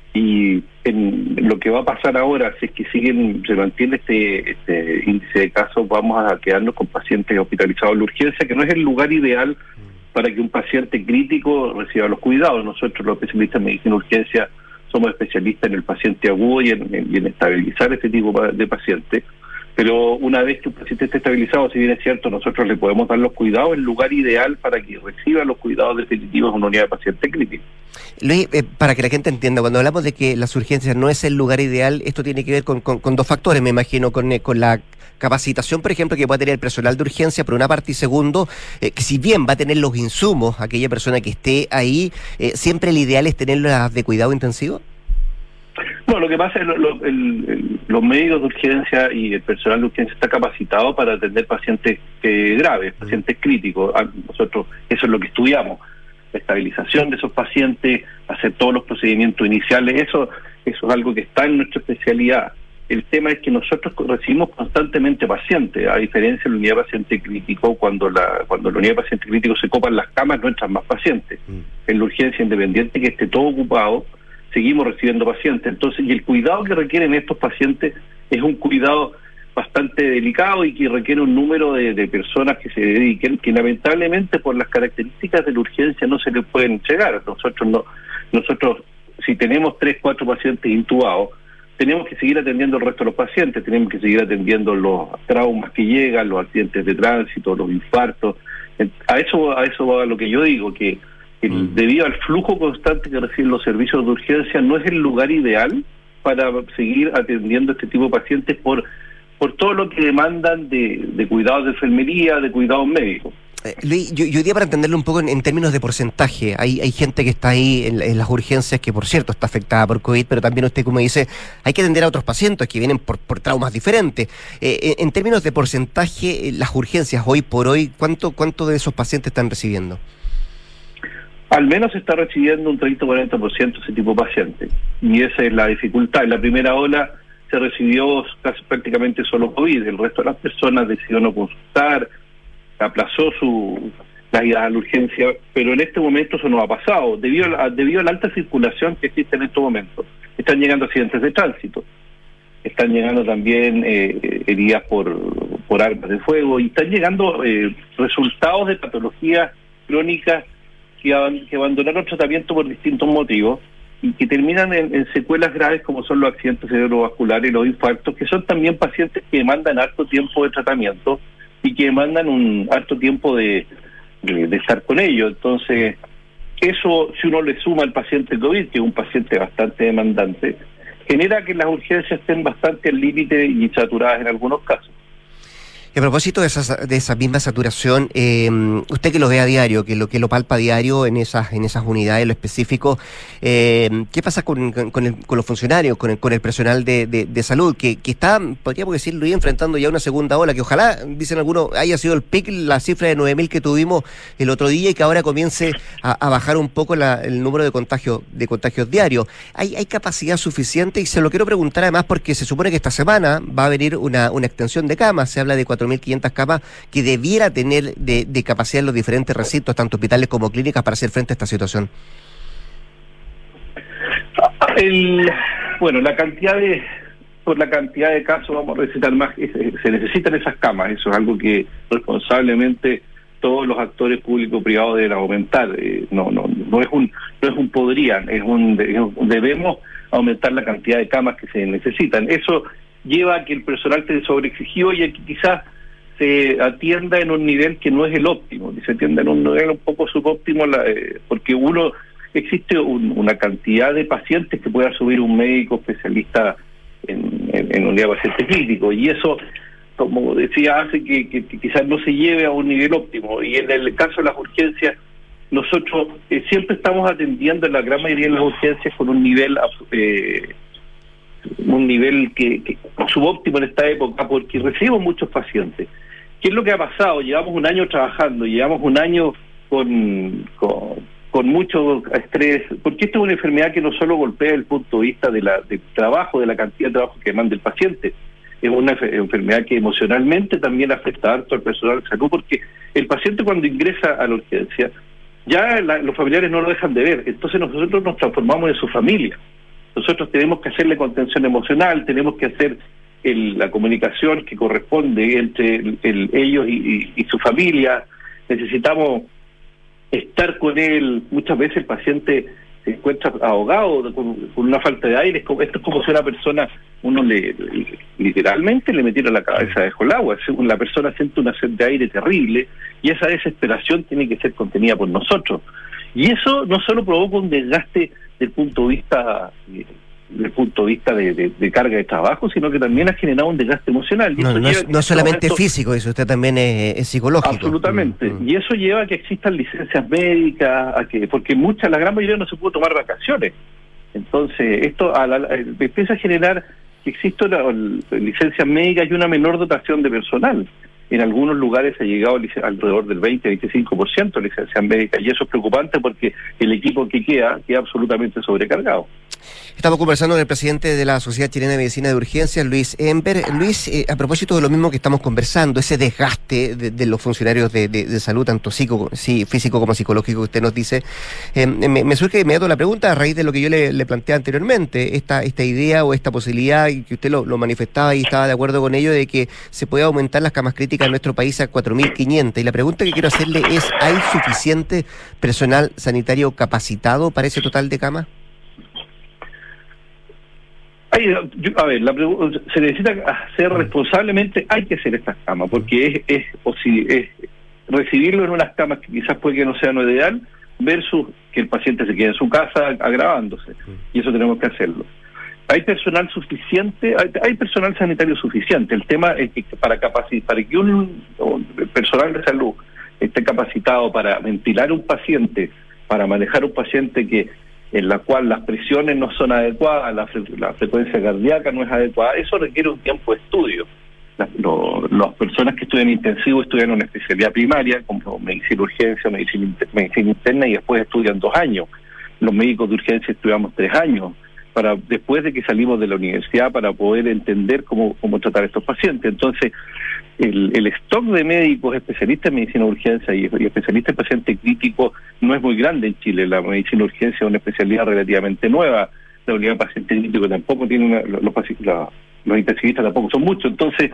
Y en lo que va a pasar ahora, si es que siguen se mantiene este, este índice de casos, vamos a quedarnos con pacientes hospitalizados en la urgencia, que no es el lugar ideal para que un paciente crítico reciba los cuidados. Nosotros, los especialistas en medicina de urgencia, somos especialistas en el paciente agudo y en, en, y en estabilizar este tipo de pacientes. Pero una vez que un paciente esté estabilizado, si bien es cierto, nosotros le podemos dar los cuidados, el lugar ideal para que reciba los cuidados definitivos en una unidad de paciente crítico. Luis, eh, para que la gente entienda, cuando hablamos de que las urgencias no es el lugar ideal, esto tiene que ver con, con, con dos factores, me imagino, con, eh, con la capacitación, por ejemplo, que pueda tener el personal de urgencia, por una parte, y segundo, eh, que si bien va a tener los insumos, aquella persona que esté ahí, eh, siempre el ideal es tenerlas de cuidado intensivo. No, lo que pasa es que lo, el, el, los médicos de urgencia y el personal de urgencia está capacitado para atender pacientes eh, graves, pacientes críticos. Nosotros eso es lo que estudiamos, la estabilización de esos pacientes, hacer todos los procedimientos iniciales, eso, eso es algo que está en nuestra especialidad. El tema es que nosotros recibimos constantemente pacientes, a diferencia de la unidad de paciente crítico, cuando la cuando la unidad de paciente crítico se copan las camas, no entran más pacientes. En la urgencia, independiente que esté todo ocupado, seguimos recibiendo pacientes. Entonces, y el cuidado que requieren estos pacientes es un cuidado bastante delicado y que requiere un número de, de personas que se dediquen, que lamentablemente por las características de la urgencia no se les pueden entregar. Nosotros no, nosotros si tenemos tres, cuatro pacientes intubados, tenemos que seguir atendiendo el resto de los pacientes, tenemos que seguir atendiendo los traumas que llegan, los accidentes de tránsito, los infartos. A eso, a eso va lo que yo digo, que El, debido al flujo constante que reciben los servicios de urgencia, no es el lugar ideal para seguir atendiendo este tipo de pacientes por por todo lo que demandan de, de cuidados de enfermería, de cuidados médicos. Eh, Luis, yo, yo diría para entenderlo un poco en, en términos de porcentaje, hay hay gente que está ahí en, en las urgencias que por cierto está afectada por COVID, pero también usted como dice, hay que atender a otros pacientes que vienen por, por traumas diferentes. Eh, en, en términos de porcentaje, las urgencias hoy por hoy, ¿cuánto cuánto de esos pacientes están recibiendo? Al menos se está recibiendo un treinta o cuarenta por ciento ese tipo de pacientes. Y esa es la dificultad. En la primera ola se recibió casi prácticamente solo COVID. El resto de las personas decidió no consultar, aplazó su la ida a la urgencia. Pero en este momento eso no ha pasado. Debido a, la, debido a la alta circulación que existe en estos momentos, están llegando accidentes de tránsito. Están llegando también eh, heridas por, por armas de fuego. Y están llegando eh, resultados de patologías crónicas que, que abandonaron tratamiento por distintos motivos y que terminan en, en secuelas graves como son los accidentes cerebrovasculares y los infartos, que son también pacientes que demandan harto tiempo de tratamiento y que demandan un harto tiempo de, de, de estar con ellos. Entonces, eso, si uno le suma al paciente COVID, que es un paciente bastante demandante, genera que las urgencias estén bastante al límite y saturadas en algunos casos. A propósito de esa, de esa misma saturación, eh, usted que lo ve a diario, que lo que lo palpa a diario en esas en esas unidades, lo específico, eh, ¿qué pasa con, con, el, con los funcionarios, con el, con el personal de, de, de salud, que, que está, podríamos decirlo, enfrentando ya una segunda ola, que ojalá, dicen algunos, haya sido el pic, la cifra de nueve mil que tuvimos el otro día y que ahora comience a, a bajar un poco la, el número de contagios de contagios diarios? ¿Hay, ¿Hay capacidad suficiente? Y se lo quiero preguntar además porque se supone que esta semana va a venir una, una extensión de camas, se habla de cuatro mil quinientas camas que debiera tener de, de capacidad en los diferentes recintos, tanto hospitales como clínicas, para hacer frente a esta situación. El, bueno, la cantidad de por la cantidad de casos vamos a necesitar más, se necesitan esas camas, eso es algo que responsablemente todos los actores públicos y privados deben aumentar. Eh, no, no, no es un, no es un podrían, es un, debemos aumentar la cantidad de camas que se necesitan. Eso lleva a que el personal esté sobreexigido y a que quizás se atienda en un nivel que no es el óptimo, que se atienda en un nivel un poco subóptimo, la, eh, porque uno existe un, una cantidad de pacientes que pueda subir un médico especialista en, en, en unidad de paciente crítico, y eso, como decía, hace que, que, que quizás no se lleve a un nivel óptimo. Y en el caso de las urgencias, nosotros eh, siempre estamos atendiendo en la gran mayoría de las urgencias con un nivel eh, un nivel que, que subóptimo en esta época, porque recibimos muchos pacientes. ¿Qué es lo que ha pasado? Llevamos un año trabajando, llevamos un año con, con, con mucho estrés, porque esta es una enfermedad que no solo golpea desde el punto de vista de la, del trabajo, de la cantidad de trabajo que demanda el paciente, es una enfermedad que emocionalmente también afecta harto al personal de salud, porque el paciente cuando ingresa a la urgencia, ya la, los familiares no lo dejan de ver, entonces nosotros nos transformamos en su familia. Nosotros tenemos que hacerle contención emocional, tenemos que hacer el, la comunicación que corresponde entre el, el, ellos y, y, y su familia, necesitamos estar con él. Muchas veces el paciente se encuentra ahogado con, con una falta de aire, esto es como si una persona, uno le, le literalmente le metiera la cabeza bajo el agua, la persona siente una sed de aire terrible y esa desesperación tiene que ser contenida por nosotros, y eso no solo provoca un desgaste del punto de vista eh, del punto de vista de, de, de carga de trabajo, sino que también ha generado un desgaste emocional. Y no, eso no, lleva, es, no solamente momento, físico, eso usted también es, es psicológico. Absolutamente, mm, mm. y eso lleva a que existan licencias médicas, a que porque muchas, la gran mayoría no se pudo tomar vacaciones. Entonces, esto a la, a, empieza a generar que existen licencias médicas y una menor dotación de personal. En algunos lugares ha llegado alrededor del veinte a veinticinco por ciento de licencias médicas, y eso es preocupante porque el equipo que queda queda absolutamente sobrecargado. Estamos conversando con el presidente de la Sociedad Chilena de Medicina de Urgencias, Luis Ember. Luis, eh, a propósito de lo mismo que estamos conversando, ese desgaste de, de los funcionarios de, de, de salud, tanto psico, sí, físico como psicológico, que usted nos dice, eh, me, me surge de inmediato la pregunta a raíz de lo que yo le, le planteé anteriormente, esta esta idea o esta posibilidad, y que usted lo, lo manifestaba y estaba de acuerdo con ello, de que se puede aumentar las camas críticas en nuestro país a cuatro mil quinientas. Y la pregunta que quiero hacerle es, ¿hay suficiente personal sanitario capacitado para ese total de camas? Hay, yo, a ver, la se necesita hacer responsablemente, hay que hacer estas camas, porque es, es, o si, es recibirlo en unas camas que quizás puede que no sea lo ideal, versus que el paciente se quede en su casa agravándose, y eso tenemos que hacerlo. Hay personal suficiente, hay, hay personal sanitario suficiente. El tema es que para capacitar, para que un, un personal de salud esté capacitado para ventilar un paciente, para manejar un paciente que en la cual las presiones no son adecuadas, la, fre la frecuencia cardíaca no es adecuada, eso requiere un tiempo de estudio. Las lo, lo personas que estudian intensivo estudian una especialidad primaria, como medicina urgencia, medicina, inter medicina interna, y después estudian dos años. Los médicos de urgencia estudiamos tres años, para después de que salimos de la universidad, para poder entender cómo, cómo tratar a estos pacientes. Entonces, el, el stock de médicos especialistas en medicina de urgencia y, y especialistas en paciente crítico no es muy grande en Chile. La medicina de urgencia es una especialidad relativamente nueva. La unidad de paciente crítico tampoco tiene una, los, los, los intensivistas tampoco son muchos. Entonces,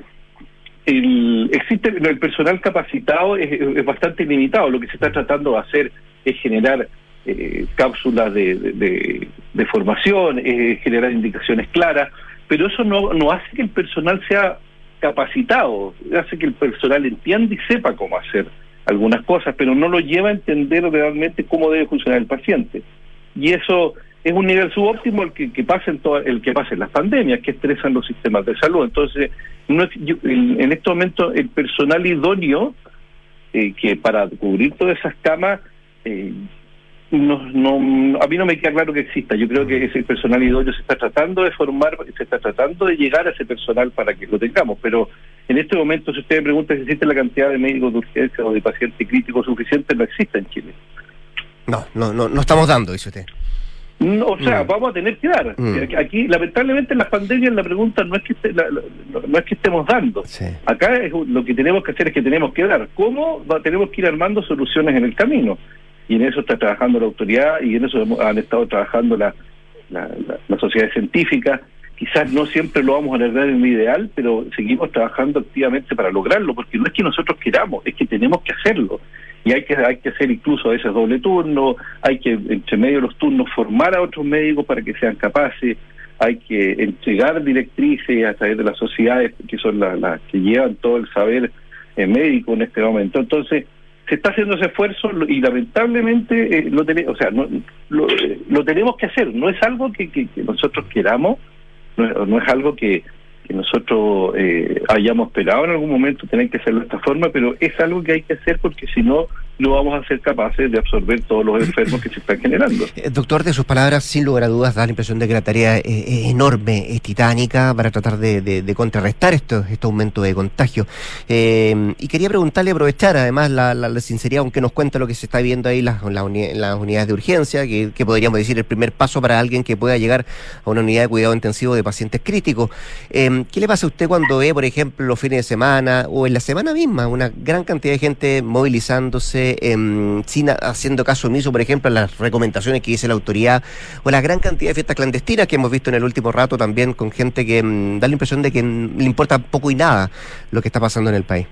el, existe el personal capacitado es, es bastante limitado. Lo que se está tratando de hacer es generar Eh, cápsulas de, de, de, de formación, eh, generar indicaciones claras, pero eso no, no hace que el personal sea capacitado, hace que el personal entienda y sepa cómo hacer algunas cosas, pero no lo lleva a entender realmente cómo debe funcionar el paciente. Y eso es un nivel subóptimo el que, que pasa en todo, el que pasa en las pandemias, que estresan los sistemas de salud. Entonces, no es, yo, en, en este momento el personal idóneo eh, que para cubrir todas esas camas eh, No, no, a mí no me queda claro que exista. Yo creo que ese personal idóneo se está tratando de formar, se está tratando de llegar a ese personal para que lo tengamos, pero en este momento, si usted me pregunta si existe la cantidad de médicos de urgencia o de pacientes críticos suficiente, no existe en Chile. No, no, no, no estamos dando, dice usted. No, o sea, mm. vamos a tener que dar. Mm. Aquí, lamentablemente, en las pandemias la pregunta no es que esté, la, la, no es que estemos dando. Sí. Acá es, lo que tenemos que hacer es que tenemos que dar. ¿Cómo? Va, tenemos que ir armando soluciones en el camino. Y en eso está trabajando la autoridad, y en eso han estado trabajando la, la, la, la sociedad científica. Quizás no siempre lo vamos a lograr en lo ideal, pero seguimos trabajando activamente para lograrlo, porque no es que nosotros queramos, es que tenemos que hacerlo. Y hay que hay que hacer incluso a veces doble turno, hay que entre medio de los turnos formar a otros médicos para que sean capaces, hay que entregar directrices a través de las sociedades, que son las, las que llevan todo el saber eh, médico en este momento. Entonces, se está haciendo ese esfuerzo y lamentablemente eh, lo tenemos, o sea, no, lo, eh, lo tenemos que hacer. No es algo que, que, que nosotros queramos, no, no es algo que, que nosotros eh, hayamos esperado en algún momento tener que hacerlo de esta forma, pero es algo que hay que hacer porque si no, no vamos a ser capaces de absorber todos los enfermos que se están generando. Eh, doctor, de sus palabras, sin lugar a dudas, da la impresión de que la tarea es, es enorme, es titánica para tratar de, de, de contrarrestar esto, este aumento de contagio. Eh, y quería preguntarle, aprovechar además la, la, la sinceridad, aunque nos cuenta lo que se está viendo ahí las, las, uni las unidades de urgencia, que, que podríamos decir el primer paso para alguien que pueda llegar a una unidad de cuidado intensivo de pacientes críticos. Eh, ¿Qué le pasa a usted cuando ve, por ejemplo, los fines de semana o en la semana misma una gran cantidad de gente movilizándose, eh, sin haciendo caso omiso, por ejemplo, a las recomendaciones que dice la autoridad, o la gran cantidad de fiestas clandestinas que hemos visto en el último rato también con gente que mm, da la impresión de que mm, le importa poco y nada lo que está pasando en el país?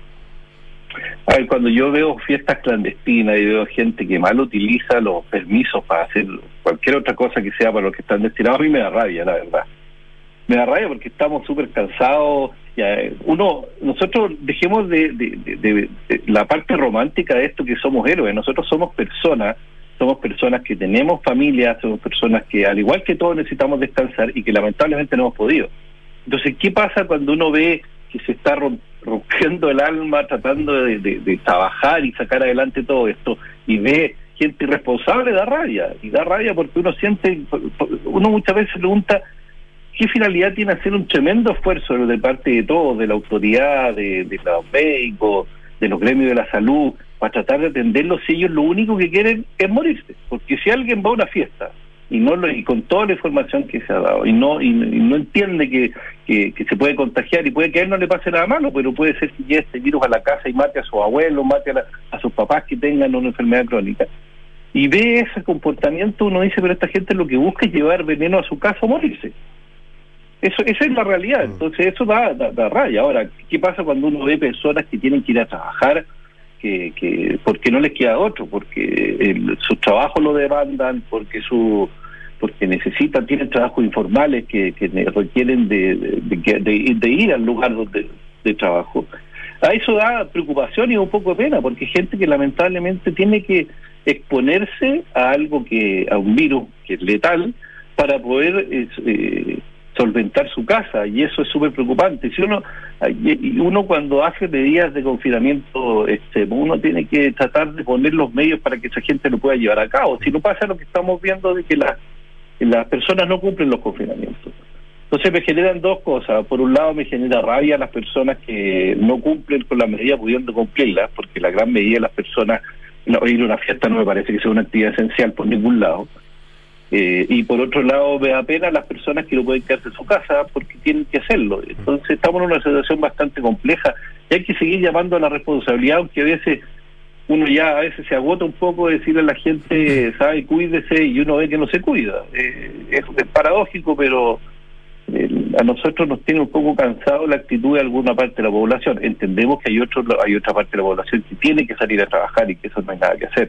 A ver, cuando yo veo fiestas clandestinas y veo gente que mal utiliza los permisos para hacer cualquier otra cosa que sea para los que están destinados, a mí me da rabia, la verdad. Me da rabia porque estamos súper cansados. Ya, uno, nosotros dejemos de, de, de, de, de la parte romántica de esto, que somos héroes. Nosotros somos personas, somos personas que tenemos familia, somos personas que al igual que todos necesitamos descansar y que lamentablemente no hemos podido. Entonces, ¿qué pasa cuando uno ve que se está rompiendo el alma tratando de, de, de trabajar y sacar adelante todo esto y ve gente irresponsable? Da rabia, y da rabia porque uno siente, uno muchas veces pregunta ¿qué finalidad tiene hacer un tremendo esfuerzo de parte de todos, de la autoridad, de, de los médicos, de los gremios de la salud, para tratar de atenderlos si ellos lo único que quieren es morirse? Porque si alguien va a una fiesta y no lo, y con toda la información que se ha dado y no y, y no entiende que, que, que se puede contagiar y puede que a él no le pase nada malo, pero puede ser que lleve este virus a la casa y mate a sus abuelos, mate a, la, a sus papás que tengan una enfermedad crónica, y ve ese comportamiento, uno dice, pero esta gente lo que busca es llevar veneno a su casa o morirse. Eso, esa es la realidad. Entonces eso da, da, da raya. Ahora, ¿qué pasa cuando uno ve personas que tienen que ir a trabajar, que, que porque no les queda otro, porque el, su trabajo lo demandan, porque su porque necesitan, tienen trabajos informales que, que requieren de, de, de, de, de ir al lugar donde, de trabajo? A eso da preocupación y un poco de pena, porque hay gente que lamentablemente tiene que exponerse a algo que, a un virus que es letal, para poder eh, solventar su casa, y eso es súper preocupante. Si uno uno cuando hace medidas de confinamiento extremo, uno tiene que tratar de poner los medios para que esa gente lo pueda llevar a cabo. Si no pasa lo que estamos viendo de que las las personas no cumplen los confinamientos. Entonces me generan dos cosas. Por un lado me genera rabia a las personas que no cumplen con la medida pudiendo cumplirlas, porque la gran medida de las personas, no, ir a una fiesta no me parece que sea una actividad esencial por ningún lado. Eh, y por otro lado me da pena a las personas que no pueden quedarse en su casa porque tienen que hacerlo. Entonces estamos en una situación bastante compleja y hay que seguir llamando a la responsabilidad, aunque a veces uno ya a veces se agota un poco de decirle a la gente, sabe, cuídese, y uno ve que no se cuida. Eh, es, es paradójico, pero eh, a nosotros nos tiene un poco cansado la actitud de alguna parte de la población. Entendemos que hay otro, hay otra parte de la población que tiene que salir a trabajar y que eso no hay nada que hacer.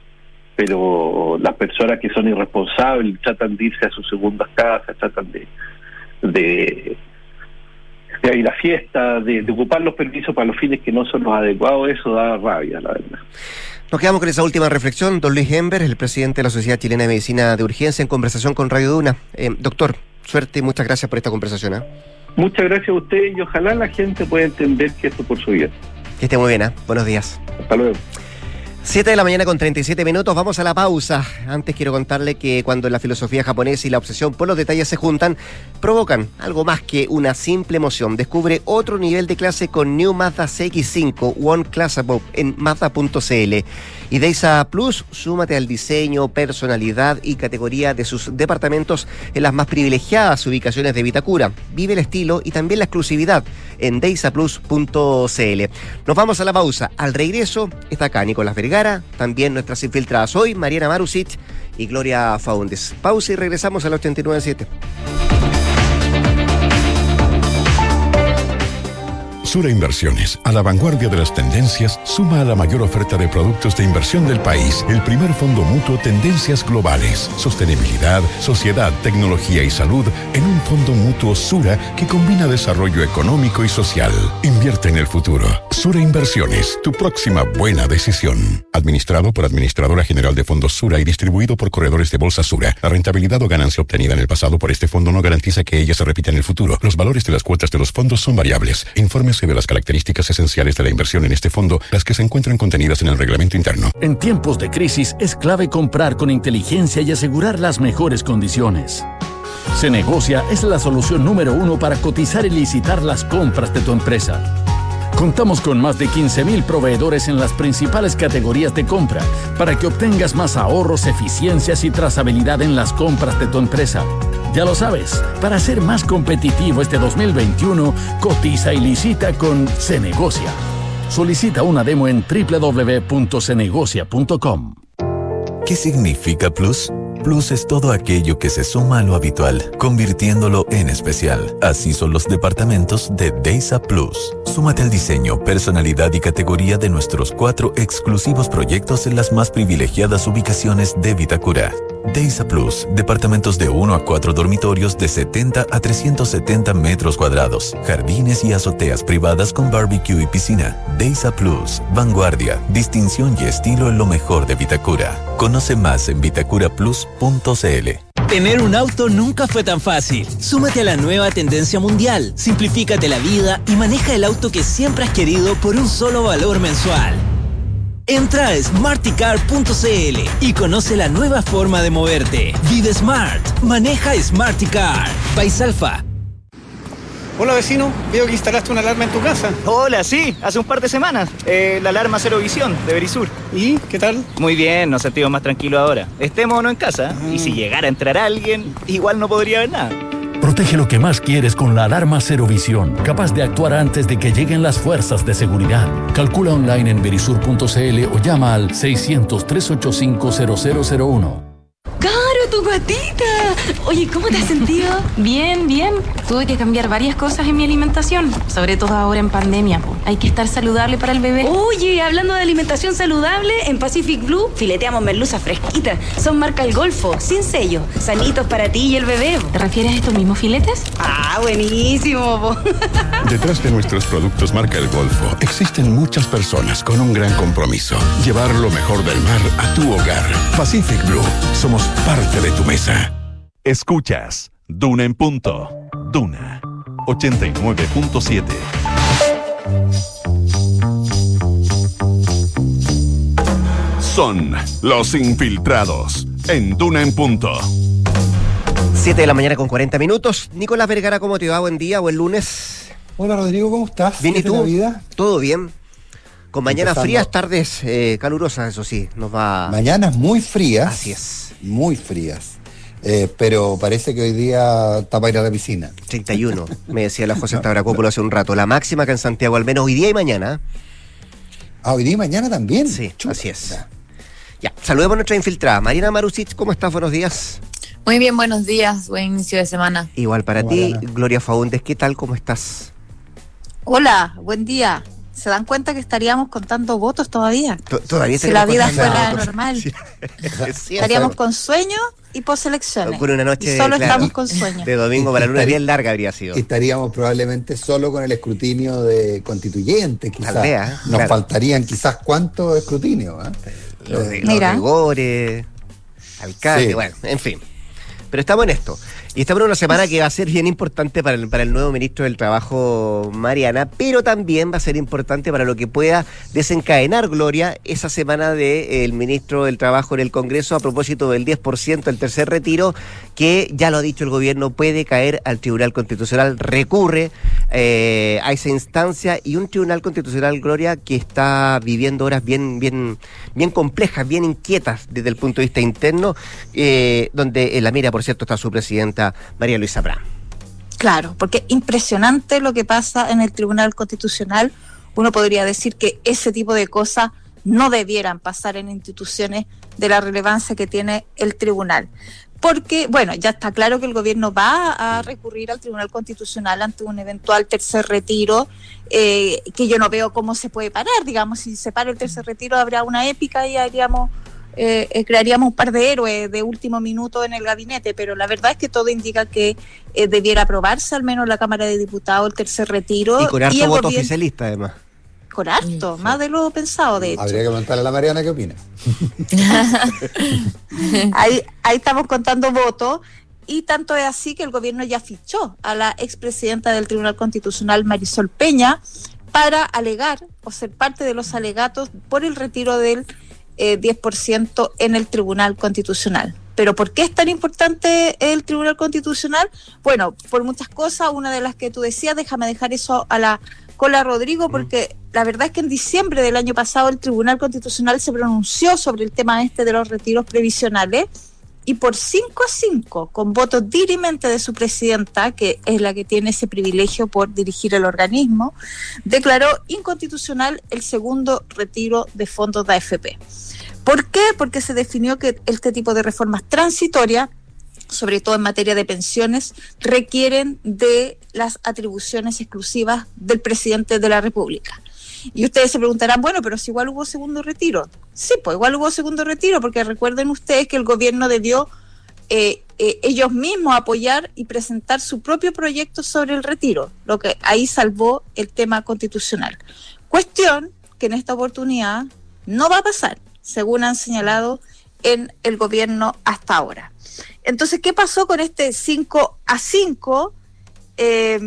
Pero las personas que son irresponsables tratan de irse a sus segundas casas, tratan de de, de ir a fiesta, de, de ocupar los permisos para los fines que no son los adecuados. Eso da rabia, la verdad. Nos quedamos con esa última reflexión. Don Luis Ember, el presidente de la Sociedad Chilena de Medicina de Urgencia, en conversación con Radio Duna. Eh, doctor, suerte y muchas gracias por esta conversación. ¿eh? Muchas gracias a usted, y ojalá la gente pueda entender que esto es por su bien. Que esté muy bien, ¿eh? Buenos días. Hasta luego. siete de la mañana con treinta y siete minutos, vamos a la pausa. Antes quiero contarle que cuando la filosofía japonesa y la obsesión por los detalles se juntan, provocan algo más que una simple emoción. Descubre otro nivel de clase con New Mazda C X cinco One Class Above en Mazda punto c l. Y Daysa Plus, súmate al diseño, personalidad y categoría de sus departamentos en las más privilegiadas ubicaciones de Vitacura. Vive el estilo y también la exclusividad en Daysa Plus punto c l. Nos vamos a la pausa. Al regreso está acá Nicolás Vergara, también nuestras infiltradas hoy, Mariana Marusic y Gloria Faúndez. Pausa y regresamos a la ochenta y nueve punto siete. Sura Inversiones, a la vanguardia de las tendencias, suma a la mayor oferta de productos de inversión del país, el primer fondo mutuo Tendencias Globales, Sostenibilidad, Sociedad, Tecnología y Salud en un fondo mutuo Sura que combina desarrollo económico y social. Invierte en el futuro. Sura Inversiones, tu próxima buena decisión. Administrado por Administradora General de Fondos Sura y distribuido por corredores de bolsa Sura. La rentabilidad o ganancia obtenida en el pasado por este fondo no garantiza que ella se repita en el futuro. Los valores de las cuotas de los fondos son variables. Infórmese de las características esenciales de la inversión en este fondo, las que se encuentran contenidas en el reglamento interno. En tiempos de crisis es clave comprar con inteligencia y asegurar las mejores condiciones. Cenegocia es la solución número uno para cotizar y licitar las compras de tu empresa. Contamos con más de quince mil proveedores en las principales categorías de compra para que obtengas más ahorros, eficiencias y trazabilidad en las compras de tu empresa. Ya lo sabes, para ser más competitivo este dos mil veintiuno, cotiza y licita con Cenegocia. Solicita una demo en doble u doble u doble u punto cenegocia punto com. ¿Qué significa Plus? Plus es todo aquello que se suma a lo habitual, convirtiéndolo en especial. Así son los departamentos de Deza Plus. Súmate al diseño, personalidad y categoría de nuestros cuatro exclusivos proyectos en las más privilegiadas ubicaciones de Vitacura. Deza Plus, departamentos de uno a cuatro dormitorios de setenta a trescientos setenta metros cuadrados, jardines y azoteas privadas con barbecue y piscina. Deza Plus, vanguardia, distinción y estilo en lo mejor de Vitacura. Conoce más en vitacura plus punto c l. Tener un auto nunca fue tan fácil. Súmate a la nueva tendencia mundial. Simplifícate la vida y maneja el auto que siempre has querido por un solo valor mensual. Entra a smarticar punto c l y conoce la nueva forma de moverte. Vive Smart. Maneja Smarticar. Paisalfa. Hola vecino, veo que instalaste una alarma en tu casa. Hola, sí, hace un par de semanas. Eh, la alarma Cero Visión de Verisur. ¿Y qué tal? Muy bien, nos sentimos más tranquilos ahora. Estemos o no en casa, mm. y si llegara a entrar alguien, igual no podría ver nada. Protege lo que más quieres con la alarma Cero Visión, capaz de actuar antes de que lleguen las fuerzas de seguridad. Calcula online en verisur punto c l o llama al seiscientos, trescientos ochenta y cinco, cero cero cero uno. ¡Caro, tu patita! Oye, ¿cómo te has sentido? Bien, bien. Tuve que cambiar varias cosas en mi alimentación, sobre todo ahora en pandemia. Hay que estar saludable para el bebé. Oye, hablando de alimentación saludable, en Pacific Blue fileteamos merluza fresquita. Son marca El Golfo, sin sello, sanitos para ti y el bebé. ¿Te refieres a estos mismos filetes? Ah, buenísimo, po. Detrás de nuestros productos marca El Golfo existen muchas personas con un gran compromiso: llevar lo mejor del mar a tu hogar. Pacific Blue, somos parte de tu mesa. Escuchas Duna en Punto. Duna ochenta y nueve punto siete. Son los infiltrados en Duna en Punto. siete de la mañana con cuarenta minutos. Nicolás Vergara, ¿cómo te va? Buen día, buen lunes. Hola Rodrigo, ¿cómo estás? Bien, ¿y tú? La vida? Todo bien. Con mañanas Empezando. frías, tardes eh, calurosas, eso sí, nos va... Mañanas muy frías. Así es. Muy frías. Eh, pero parece que hoy día está para ir a la piscina. treinta y uno, me decía la José Tabracópulo hace un rato. La máxima acá en Santiago, al menos hoy día y mañana. Ah, hoy día y mañana también. Sí, Chuta. Así es. Ya. ya, saludemos a nuestra infiltrada. Mariana Marusic, ¿cómo estás? Buenos días. Muy bien, buenos días, buen inicio de semana. Igual para Hola, ti, Mariana. Gloria Faúndez, ¿qué tal? ¿Cómo estás? Hola, buen día. ¿Se dan cuenta que estaríamos contando votos todavía? T- Todavía Si la vida contando fuera votos. normal. Sí. Sí, Estaríamos o con sueño y poselecciones. Con una noche, y solo claro, estamos con sueño. de domingo para lunes bien larga habría sido. Estaríamos probablemente solo con el escrutinio de constituyentes, quizás. Tal vez, ¿eh? Nos Claro. faltarían quizás cuántos escrutinios. ¿eh? Los, Eh, los Mira. rigores, alcalde, Sí. bueno, en fin. Pero estamos en esto. Y estamos en una semana que va a ser bien importante para el, para el nuevo ministro del Trabajo, Mariana, pero también va a ser importante para lo que pueda desencadenar, Gloria, esa semana del ministro del Trabajo en el Congreso a propósito del diez por ciento del tercer retiro, que ya lo ha dicho el gobierno, puede caer al Tribunal Constitucional, recurre eh, a esa instancia, y un Tribunal Constitucional, Gloria, que está viviendo horas bien, bien, bien complejas, bien inquietas desde el punto de vista interno, eh, donde en la mira, por cierto, está su presidenta María Luisa Brá. Claro, porque impresionante lo que pasa en el Tribunal Constitucional. Uno podría decir que ese tipo de cosas no debieran pasar en instituciones de la relevancia que tiene el tribunal. porque, bueno, ya está claro que el gobierno va a recurrir al Tribunal Constitucional ante un eventual tercer retiro, eh, que yo no veo cómo se puede parar. Digamos, si se para el tercer retiro habrá una épica y haríamos, eh, eh, crearíamos un par de héroes de último minuto en el gabinete, pero la verdad es que todo indica que eh, debiera aprobarse al menos en la Cámara de Diputados el tercer retiro. Y con harto voto gobierno, oficialista, además. Con harto, sí, más de lo pensado, de hecho. Habría que preguntarle a la Mariana qué opina. ahí, ahí estamos contando votos, y tanto es así que el gobierno ya fichó a la expresidenta del Tribunal Constitucional, Marisol Peña, para alegar o ser parte de los alegatos por el retiro del eh, diez por ciento en el Tribunal Constitucional. ¿Pero por qué es tan importante el Tribunal Constitucional? Bueno, por muchas cosas, una de las que tú decías, déjame dejar eso a la cola, Rodrigo, porque la verdad es que en diciembre del año pasado el Tribunal Constitucional se pronunció sobre el tema este de los retiros previsionales, y por cinco a cinco, con voto dirimente de su presidenta, que es la que tiene ese privilegio por dirigir el organismo, declaró inconstitucional el segundo retiro de fondos de A F P. ¿Por qué? Porque se definió que este tipo de reformas transitorias, sobre todo en materia de pensiones, requieren de las atribuciones exclusivas del presidente de la República. Y ustedes se preguntarán, bueno, pero si igual hubo segundo retiro. Sí, pues igual hubo segundo retiro, porque recuerden ustedes que el gobierno debió eh, eh, ellos mismos apoyar y presentar su propio proyecto sobre el retiro, lo que ahí salvó el tema constitucional. Cuestión que en esta oportunidad no va a pasar, según han señalado en el gobierno hasta ahora. Entonces, ¿qué pasó con este cinco a cinco? Eh,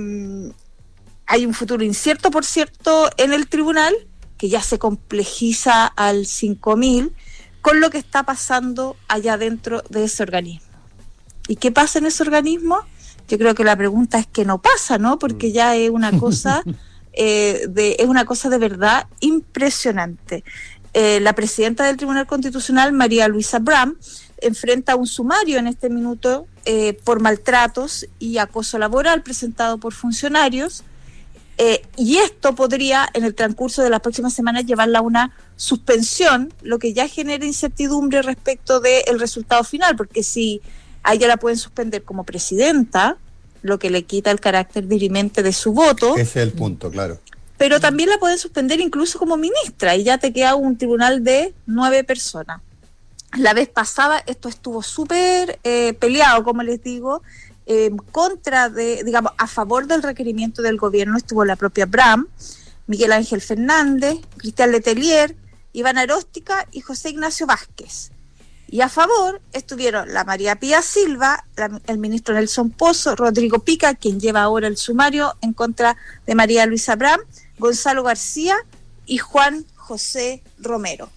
hay un futuro incierto, por cierto, en el tribunal, que ya se complejiza al cinco mil, con lo que está pasando allá dentro de ese organismo. ¿Y qué pasa en ese organismo? Yo creo que la pregunta es que no pasa, ¿no? Porque ya es una cosa, eh, de, es una cosa de verdad impresionante. Eh, la presidenta del Tribunal Constitucional, María Luisa Bram, enfrenta un sumario en este minuto eh, por maltratos y acoso laboral presentado por funcionarios, eh, y esto podría en el transcurso de las próximas semanas llevarla a una suspensión, lo que ya genera incertidumbre respecto del resultado final, porque si a ella la pueden suspender como presidenta, lo que le quita el carácter dirimente de su voto. Ese es el punto, claro. Pero también la pueden suspender incluso como ministra, y ya te queda un tribunal de nueve personas. La vez pasada esto estuvo súper eh, peleado, como les digo, en eh, contra de, digamos, a favor del requerimiento del gobierno estuvo la propia Bram, Miguel Ángel Fernández, Cristian Letelier, Iván Aróstica y José Ignacio Vázquez. Y a favor estuvieron la María Pía Silva, la, el ministro Nelson Pozo, Rodrigo Pica, quien lleva ahora el sumario en contra de María Luisa Bram, Gonzalo García y Juan José Romero.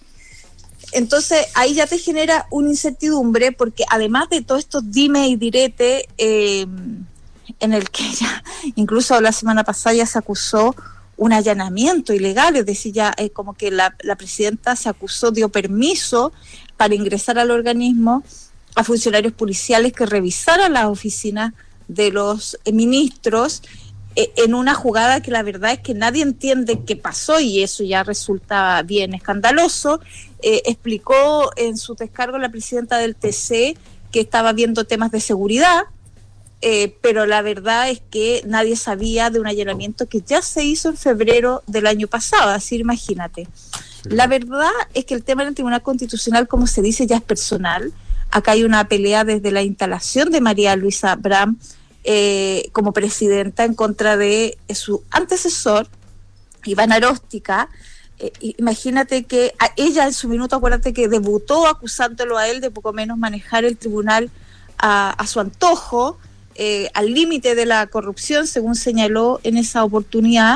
Entonces ahí ya te genera una incertidumbre, porque además de todos estos dime y direte, eh, en el que ya incluso la semana pasada ya se acusó un allanamiento ilegal, es decir, ya eh, como que la, la presidenta se acusó, dio permiso para ingresar al organismo a funcionarios policiales que revisaran las oficinas de los eh, ministros, eh, en una jugada que la verdad es que nadie entiende qué pasó, y eso ya resulta bien escandaloso. Eh, explicó en su descargo la presidenta del T C que estaba viendo temas de seguridad, eh, pero la verdad es que nadie sabía de un allanamiento que ya se hizo en febrero del año pasado, así imagínate. La verdad es que el tema del Tribunal Constitucional, como se dice, ya es personal. Acá hay una pelea desde la instalación de María Luisa Bram eh, como presidenta en contra de su antecesor, Iván Aróstica. Eh, imagínate que a ella en su minuto, acuérdate que debutó acusándolo a él de poco menos manejar el tribunal a, a su antojo, eh, al límite de la corrupción, según señaló en esa oportunidad.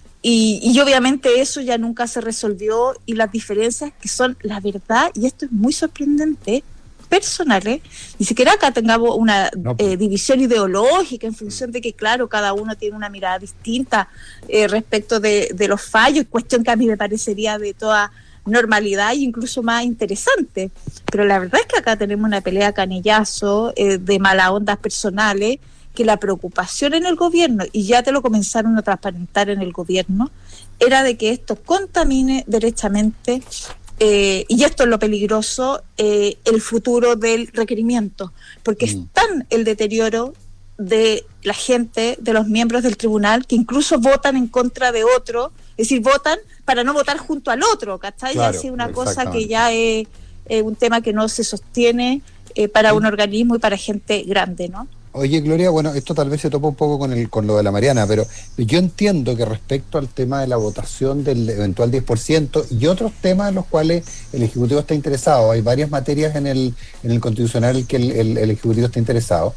Y, y obviamente eso ya nunca se resolvió, y las diferencias que son, la verdad, y esto es muy sorprendente, personales, ni siquiera acá tengamos una no. eh, división ideológica en función de que, claro, cada uno tiene una mirada distinta eh, respecto de, de los fallos, cuestión que a mí me parecería de toda normalidad e incluso más interesante. Pero la verdad es que acá tenemos una pelea canillazo eh, de mala ondas personales, que la preocupación en el gobierno, y ya te lo comenzaron a transparentar en el gobierno, era de que esto contamine derechamente eh, y esto es lo peligroso, eh, el futuro del requerimiento, porque mm. es tan el deterioro de la gente, de los miembros del tribunal, que incluso votan en contra de otro, es decir, votan para no votar junto al otro, ¿cachai? Claro, y así una cosa que ya es, es un tema que no se sostiene eh, para un organismo y para gente grande, ¿no? Oye, Gloria, bueno, esto tal vez se topa un poco con el con lo de la Mariana, pero yo entiendo que respecto al tema de la votación del eventual diez por ciento y otros temas en los cuales el Ejecutivo está interesado, hay varias materias en el en el Constitucional en que el, el, el Ejecutivo está interesado,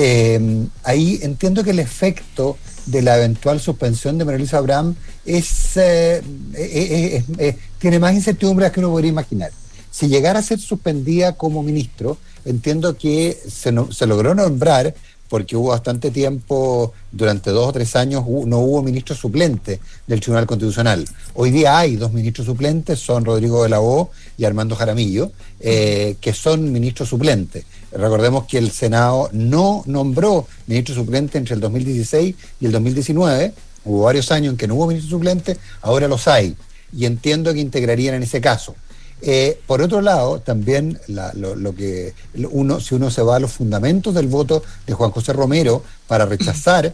eh, ahí entiendo que el efecto de la eventual suspensión de María Luisa Abraham es, eh, eh, eh, eh, tiene más incertidumbres que uno podría imaginar. Si llegara a ser suspendida como ministro, entiendo que se, no, se logró nombrar, porque hubo bastante tiempo, durante dos o tres años, no hubo ministro suplente del Tribunal Constitucional. Hoy día hay dos ministros suplentes, son Rodrigo de la O y Armando Jaramillo, eh, que son ministros suplentes. Recordemos que el Senado no nombró ministro suplente entre el dos mil dieciséis y el dos mil diecinueve, hubo varios años en que no hubo ministro suplente, ahora los hay, y entiendo que integrarían en ese caso. Eh, por otro lado, también la, lo, lo que uno, si uno se va a los fundamentos del voto de Juan José Romero para rechazar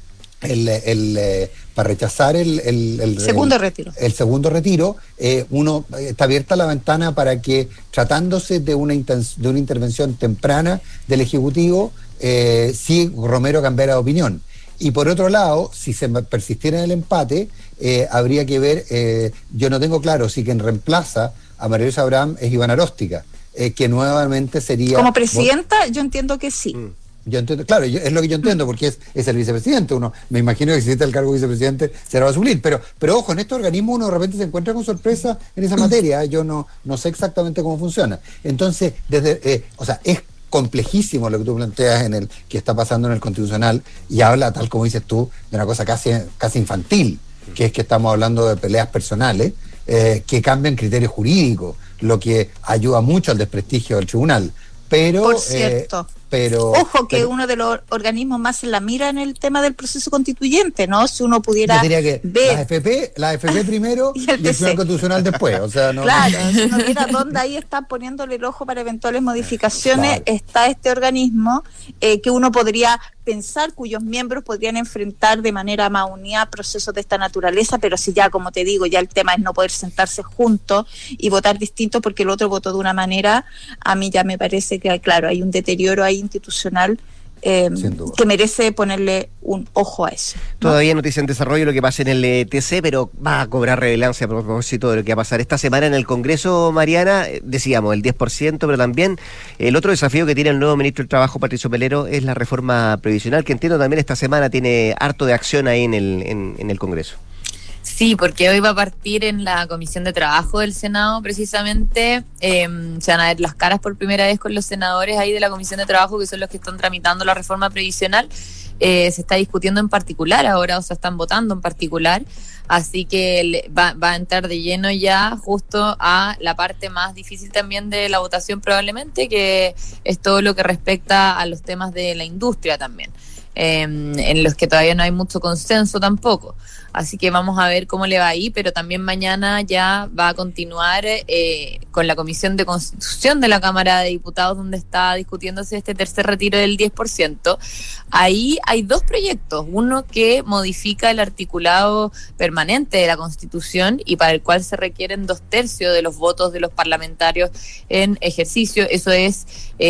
el, el eh, para rechazar el, el, el segundo el, retiro, el segundo retiro, eh, uno está abierta la ventana para que, tratándose de una de una intervención temprana del Ejecutivo, eh, si Romero cambiara de opinión. Y por otro lado, si se persistiera en el empate, eh, habría que ver, eh, yo no tengo claro si quien reemplaza a María Luisa Abraham es Iván Aróstica, eh, que nuevamente sería... Como presidenta, yo entiendo que sí. Yo entiendo, claro, yo, es lo que yo entiendo, porque es, es el vicepresidente. Uno, me imagino que si existe el cargo de vicepresidente, se lo va a suplir. Pero, pero ojo, en este organismo uno de repente se encuentra con sorpresa en esa materia. Yo no, no sé exactamente cómo funciona. Entonces, desde, eh, o sea, es complejísimo lo que tú planteas en el que está pasando en el Constitucional, y habla, tal como dices tú, de una cosa casi, casi infantil, que es que estamos hablando de peleas personales, eh, que cambian criterios jurídicos, lo que ayuda mucho al desprestigio del tribunal. Pero, por cierto, eh, pero ojo que pero, uno de los organismos más en la mira en el tema del proceso constituyente, ¿no? Si uno pudiera yo diría que ver la F P, la F P primero y el, y el Tribunal Constitucional después, o sea, no, claro, no, si uno viera dónde ahí está poniéndole el ojo para eventuales modificaciones, claro, está este organismo eh, que uno podría pensar, cuyos miembros podrían enfrentar de manera más unida procesos de esta naturaleza, pero si ya, como te digo, ya el tema es no poder sentarse juntos y votar distinto porque el otro votó de una manera, a mí ya me parece que, claro, hay un deterioro ahí institucional eh, que merece ponerle un ojo a eso, ¿no? Todavía noticia en desarrollo lo que pasa en el eh, T C, pero va a cobrar relevancia a propósito de lo que va a pasar esta semana en el Congreso, Mariana. Eh, decíamos, el diez por ciento, pero también el otro desafío que tiene el nuevo ministro del Trabajo, Patricio Melero, es la reforma previsional, que entiendo también esta semana tiene harto de acción ahí en el, en, en el Congreso. Sí, porque hoy va a partir en la Comisión de Trabajo del Senado, precisamente, eh, se van a ver las caras por primera vez con los senadores ahí de la Comisión de Trabajo, que son los que están tramitando la reforma previsional. Eh, se está discutiendo en particular ahora, o sea, están votando en particular, así que va, va a entrar de lleno ya justo a la parte más difícil también de la votación probablemente, que es todo lo que respecta a los temas de la industria también. Eh, en los que todavía no hay mucho consenso tampoco, así que vamos a ver cómo le va ahí, pero también mañana ya va a continuar eh, con la Comisión de Constitución de la Cámara de Diputados, donde está discutiéndose este tercer retiro del diez por ciento. Ahí hay dos proyectos, uno que modifica el articulado permanente de la Constitución y para el cual se requieren dos tercios de los votos de los parlamentarios en ejercicio, eso es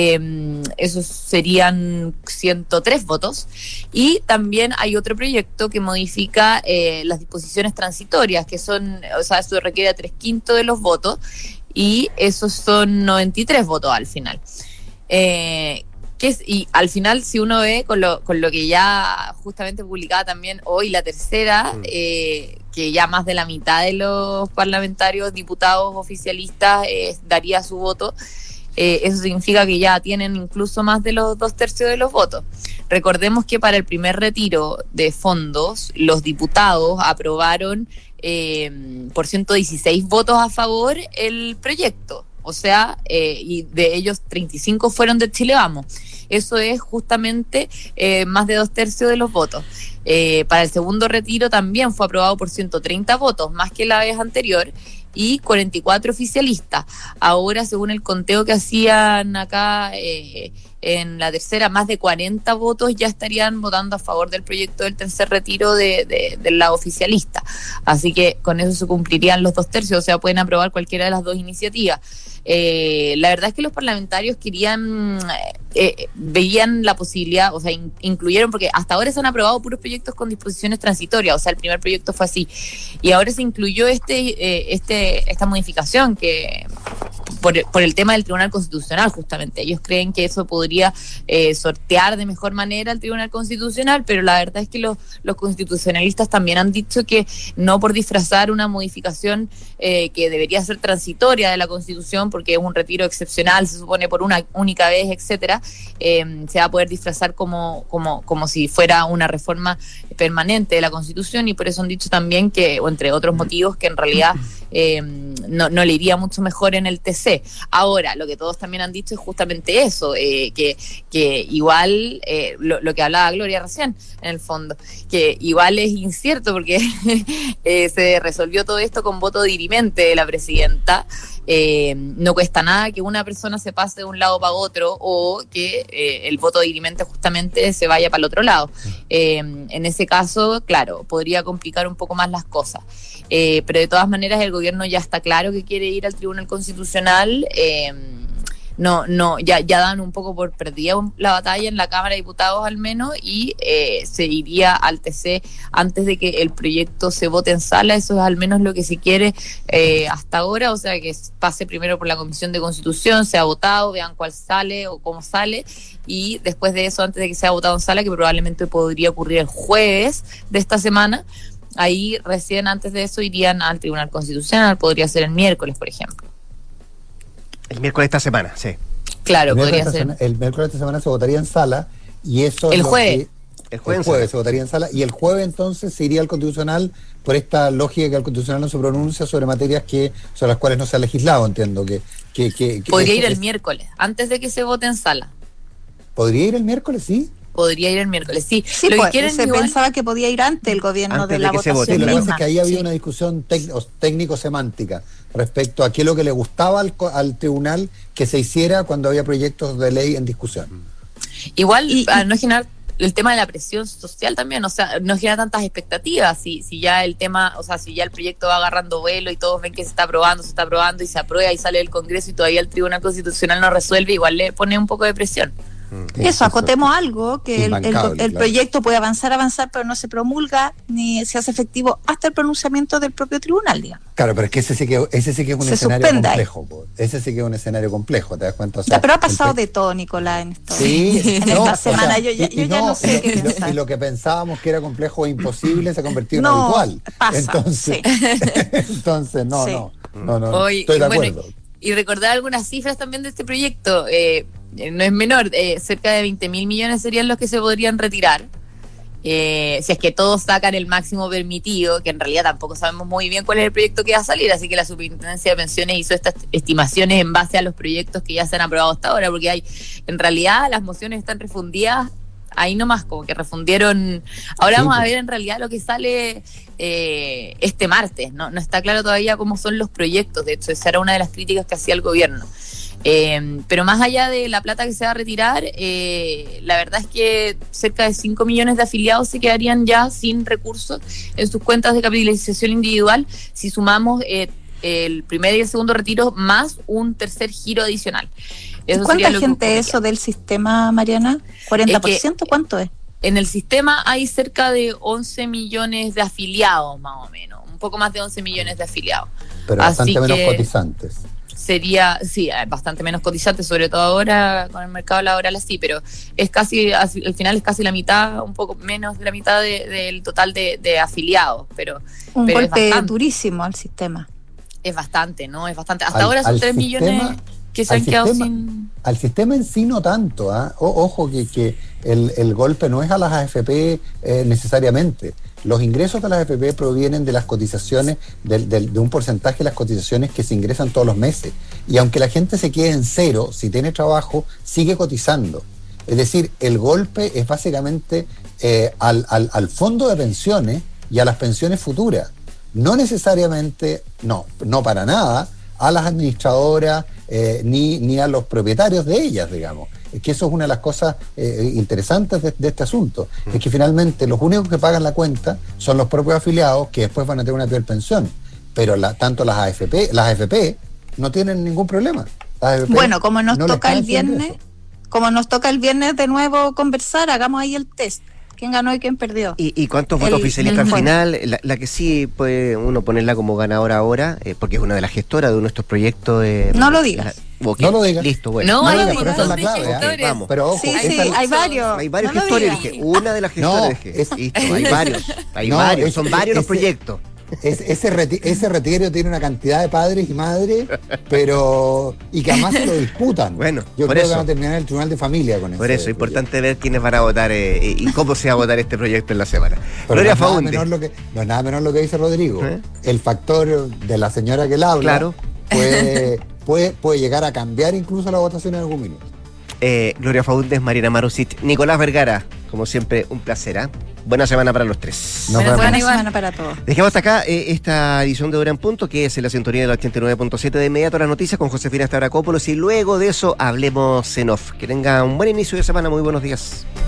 eh, esos serían ciento tres votos. Y también hay otro proyecto que modifica eh, las disposiciones transitorias, que son, o sea, eso requiere tres quintos de los votos, y esos son noventa y tres votos al final. Eh, que es, y al final, si uno ve con lo, con lo que ya justamente publicaba también hoy la tercera, mm. eh, que ya más de la mitad de los parlamentarios, diputados oficialistas eh, daría su voto. Eh, eso significa que ya tienen incluso más de los dos tercios de los votos. Recordemos que para el primer retiro de fondos, los diputados aprobaron eh, por ciento dieciséis votos a favor el proyecto, o sea, eh, y de ellos treinta y cinco fueron de Chile Vamos. Eso es justamente eh, más de dos tercios de los votos. Eh, para el segundo retiro también fue aprobado por ciento treinta votos, más que la vez anterior, y cuarenta y cuatro oficialistas. Ahora, según el conteo que hacían acá eh, en la tercera, más de cuarenta votos ya estarían votando a favor del proyecto del tercer retiro de, de, del lado oficialista. Así que con eso se cumplirían los dos tercios, o sea, pueden aprobar cualquiera de las dos iniciativas. Eh, la verdad es que los parlamentarios querían, eh, veían la posibilidad, o sea, in, incluyeron, porque hasta ahora se han aprobado puros proyectos con disposiciones transitorias, o sea, el primer proyecto fue así, y ahora se incluyó este, eh, este, esta modificación que por, por el tema del Tribunal Constitucional, justamente. Ellos creen que eso podría eh, sortear de mejor manera al Tribunal Constitucional, pero la verdad es que los, los constitucionalistas también han dicho que no por disfrazar una modificación eh, que debería ser transitoria de la Constitución, porque es un retiro excepcional, se supone por una única vez, etcétera, eh, se va a poder disfrazar como, como, como si fuera una reforma permanente de la Constitución, y por eso han dicho también que, o entre otros motivos, que en realidad eh, no, no le iría mucho mejor en el T C. Ahora, lo que todos también han dicho es justamente eso, eh, que, que igual, eh, lo, lo que hablaba Gloria recién, en el fondo, que igual es incierto porque eh, se resolvió todo esto con voto dirimente de la presidenta. Eh, no cuesta nada que una persona se pase de un lado para otro, o que eh, el voto dirimente justamente se vaya para el otro lado. Eh, en ese caso, claro, podría complicar un poco más las cosas. Eh, pero de todas maneras el gobierno ya está claro que quiere ir al Tribunal Constitucional. Eh, no, no, ya, ya dan un poco por perdida la batalla en la Cámara de Diputados al menos, y eh, se iría al T C antes de que el proyecto se vote en sala. Eso es al menos lo que se quiere eh, hasta ahora, o sea, que pase primero por la Comisión de Constitución, sea votado, vean cuál sale o cómo sale, y después de eso, antes de que sea votado en sala, que probablemente podría ocurrir el jueves de esta semana, ahí recién antes de eso irían al Tribunal Constitucional. Podría ser el miércoles, por ejemplo. El miércoles de esta semana, sí. Claro, el podría ser. Semana, el miércoles de esta semana se votaría en sala, y eso... El jueves. Que, el jueves, el jueves se votaría en sala, y el jueves entonces se iría al Constitucional, por esta lógica que el Constitucional no se pronuncia sobre materias que sobre las cuales no se ha legislado, entiendo. que, que, que, que Podría ir el es, miércoles, antes de que se vote en sala. ¿Podría ir el miércoles, sí? Podría ir el miércoles, sí. Sí, lo pues, que quieren se igual... pensaba que podía ir antes el gobierno antes de, de la que se votación. vote. Sí, lo que misma. pasa es que ahí había sí. una discusión tec- técnico-semántica respecto a qué es lo que le gustaba al, al tribunal que se hiciera cuando había proyectos de ley en discusión. Igual, y, para no generar el tema de la presión social también, o sea, no genera tantas expectativas. Si, si ya el tema, o sea, si ya el proyecto va agarrando vuelo y todos ven que se está aprobando, se está aprobando y se aprueba y sale del Congreso y todavía el Tribunal Constitucional no resuelve, igual le pone un poco de presión. Eso, acotemos algo, que el, el, el claro. proyecto puede avanzar, avanzar, pero no se promulga ni se hace efectivo hasta el pronunciamiento del propio tribunal, digamos. Claro, pero es que ese sí que, ese sí que es un se escenario complejo. Ahí. Ese sí que es un escenario complejo, ¿te das cuenta? O sea, ya, pero ha pasado el... de todo, Nicolás, en esto. Sí, en no, esta semana o sea, yo, ya, y, yo y ya no, no sé y lo, qué y lo, pensar. y lo que pensábamos que era complejo e imposible se ha convertido en no, habitual. Pasa, entonces, sí. entonces, no, sí. no, no, no, Hoy, estoy de bueno, acuerdo. Y recordar algunas cifras también de este proyecto. Eh, no es menor, eh, cerca de veinte mil millones serían los que se podrían retirar. Eh, si es que todos sacan el máximo permitido, que en realidad tampoco sabemos muy bien cuál es el proyecto que va a salir, así que la Superintendencia de Pensiones hizo estas estimaciones en base a los proyectos que ya se han aprobado hasta ahora, porque hay, en realidad las mociones están refundidas ahí nomás, como que refundieron. Ahora sí, vamos a ver en realidad lo que sale eh, este martes, ¿no? No está claro todavía cómo son los proyectos, de hecho esa era una de las críticas que hacía el gobierno. Eh, pero más allá de la plata que se va a retirar, eh, la verdad es que cerca de cinco millones de afiliados se quedarían ya sin recursos en sus cuentas de capitalización individual si sumamos eh, el primer y el segundo retiro más un tercer giro adicional. Eso ¿Cuánta gente es eso del sistema, Mariana? ¿cuarenta por ciento? Es que, ¿cuánto es? En el sistema hay cerca de once millones de afiliados, más o menos, un poco más de once millones de afiliados. Pero Así bastante menos que, cotizantes. Sería, sí, bastante menos cotizante, sobre todo ahora con el mercado laboral así, pero es casi, al final es casi la mitad, un poco menos de la mitad de, del total de, de afiliados, pero un pero golpe es bastante, durísimo al sistema. Es bastante, ¿no? Es bastante. Hasta al, ahora son tres sistema, millones que se han sistema, quedado sin... Al sistema en sí no tanto, ¿eh? O, ojo que, que el, el golpe no es a las A F P eh, necesariamente. Los ingresos de las A F P provienen de las cotizaciones, de, de, de un porcentaje de las cotizaciones que se ingresan todos los meses. Y aunque la gente se quede en cero, si tiene trabajo, sigue cotizando. Es decir, el golpe es básicamente eh, al, al, al fondo de pensiones y a las pensiones futuras. no necesariamente, no, no para nada, a las administradoras eh, ni, ni a los propietarios de ellas, digamos. Es que eso es una de las cosas eh, interesantes de, de este asunto, mm. es que finalmente los únicos que pagan la cuenta son los propios afiliados, que después van a tener una peor pensión, pero la, tanto las A F P, las A F P no tienen ningún problema. Las A F P bueno, como nos no toca el viernes, como nos toca el viernes de nuevo conversar, hagamos ahí el test. ¿Quién ganó y quién perdió? ¿Y, y cuántos votos El- oficialistas el- al final? La, la que sí puede uno ponerla como ganadora ahora, eh, porque es una de las gestoras de uno de estos proyectos. Eh, No lo digas. la- ok, No lo digas. Listo, bueno. No, No, hay no, un pero esa es la montón de clave, ¿eh? gestores. Vamos. Pero ojo, Sí, esa sí, es la- hay varios. Hay varios No lo gestores, digas. dije, una de las gestoras No, dije. es- Listo, hay varios, hay No, varios, es- son varios los ese- proyectos. Es- ese, reti- ese retiro tiene una cantidad de padres y madres, pero y que además se lo disputan. Bueno, yo por creo eso. que van a terminar en el tribunal de familia con Por ese eso, importante ver quiénes van a votar eh, y cómo se va a votar este proyecto en la semana. Pero Gloria no es nada Faunde. menor lo que, no es nada menor lo que dice Rodrigo. ¿Eh? El factor de la señora que la habla Claro. puede, puede, puede llegar a cambiar incluso la votación en algún minuto. Eh, Gloria Faundes, Marina Marusic, Nicolás Vergara, como siempre, un placer. ¿ah? Buena semana para los tres. Nos vemos. Buena Iván. semana para todos. Dejemos hasta acá eh, esta edición de Hora en Punto, que es en la sintonía del ochenta y nueve punto siete. De inmediato las noticias con Josefina Stavrakopoulos y luego de eso hablemos en off. Que tenga un buen inicio de semana, muy buenos días.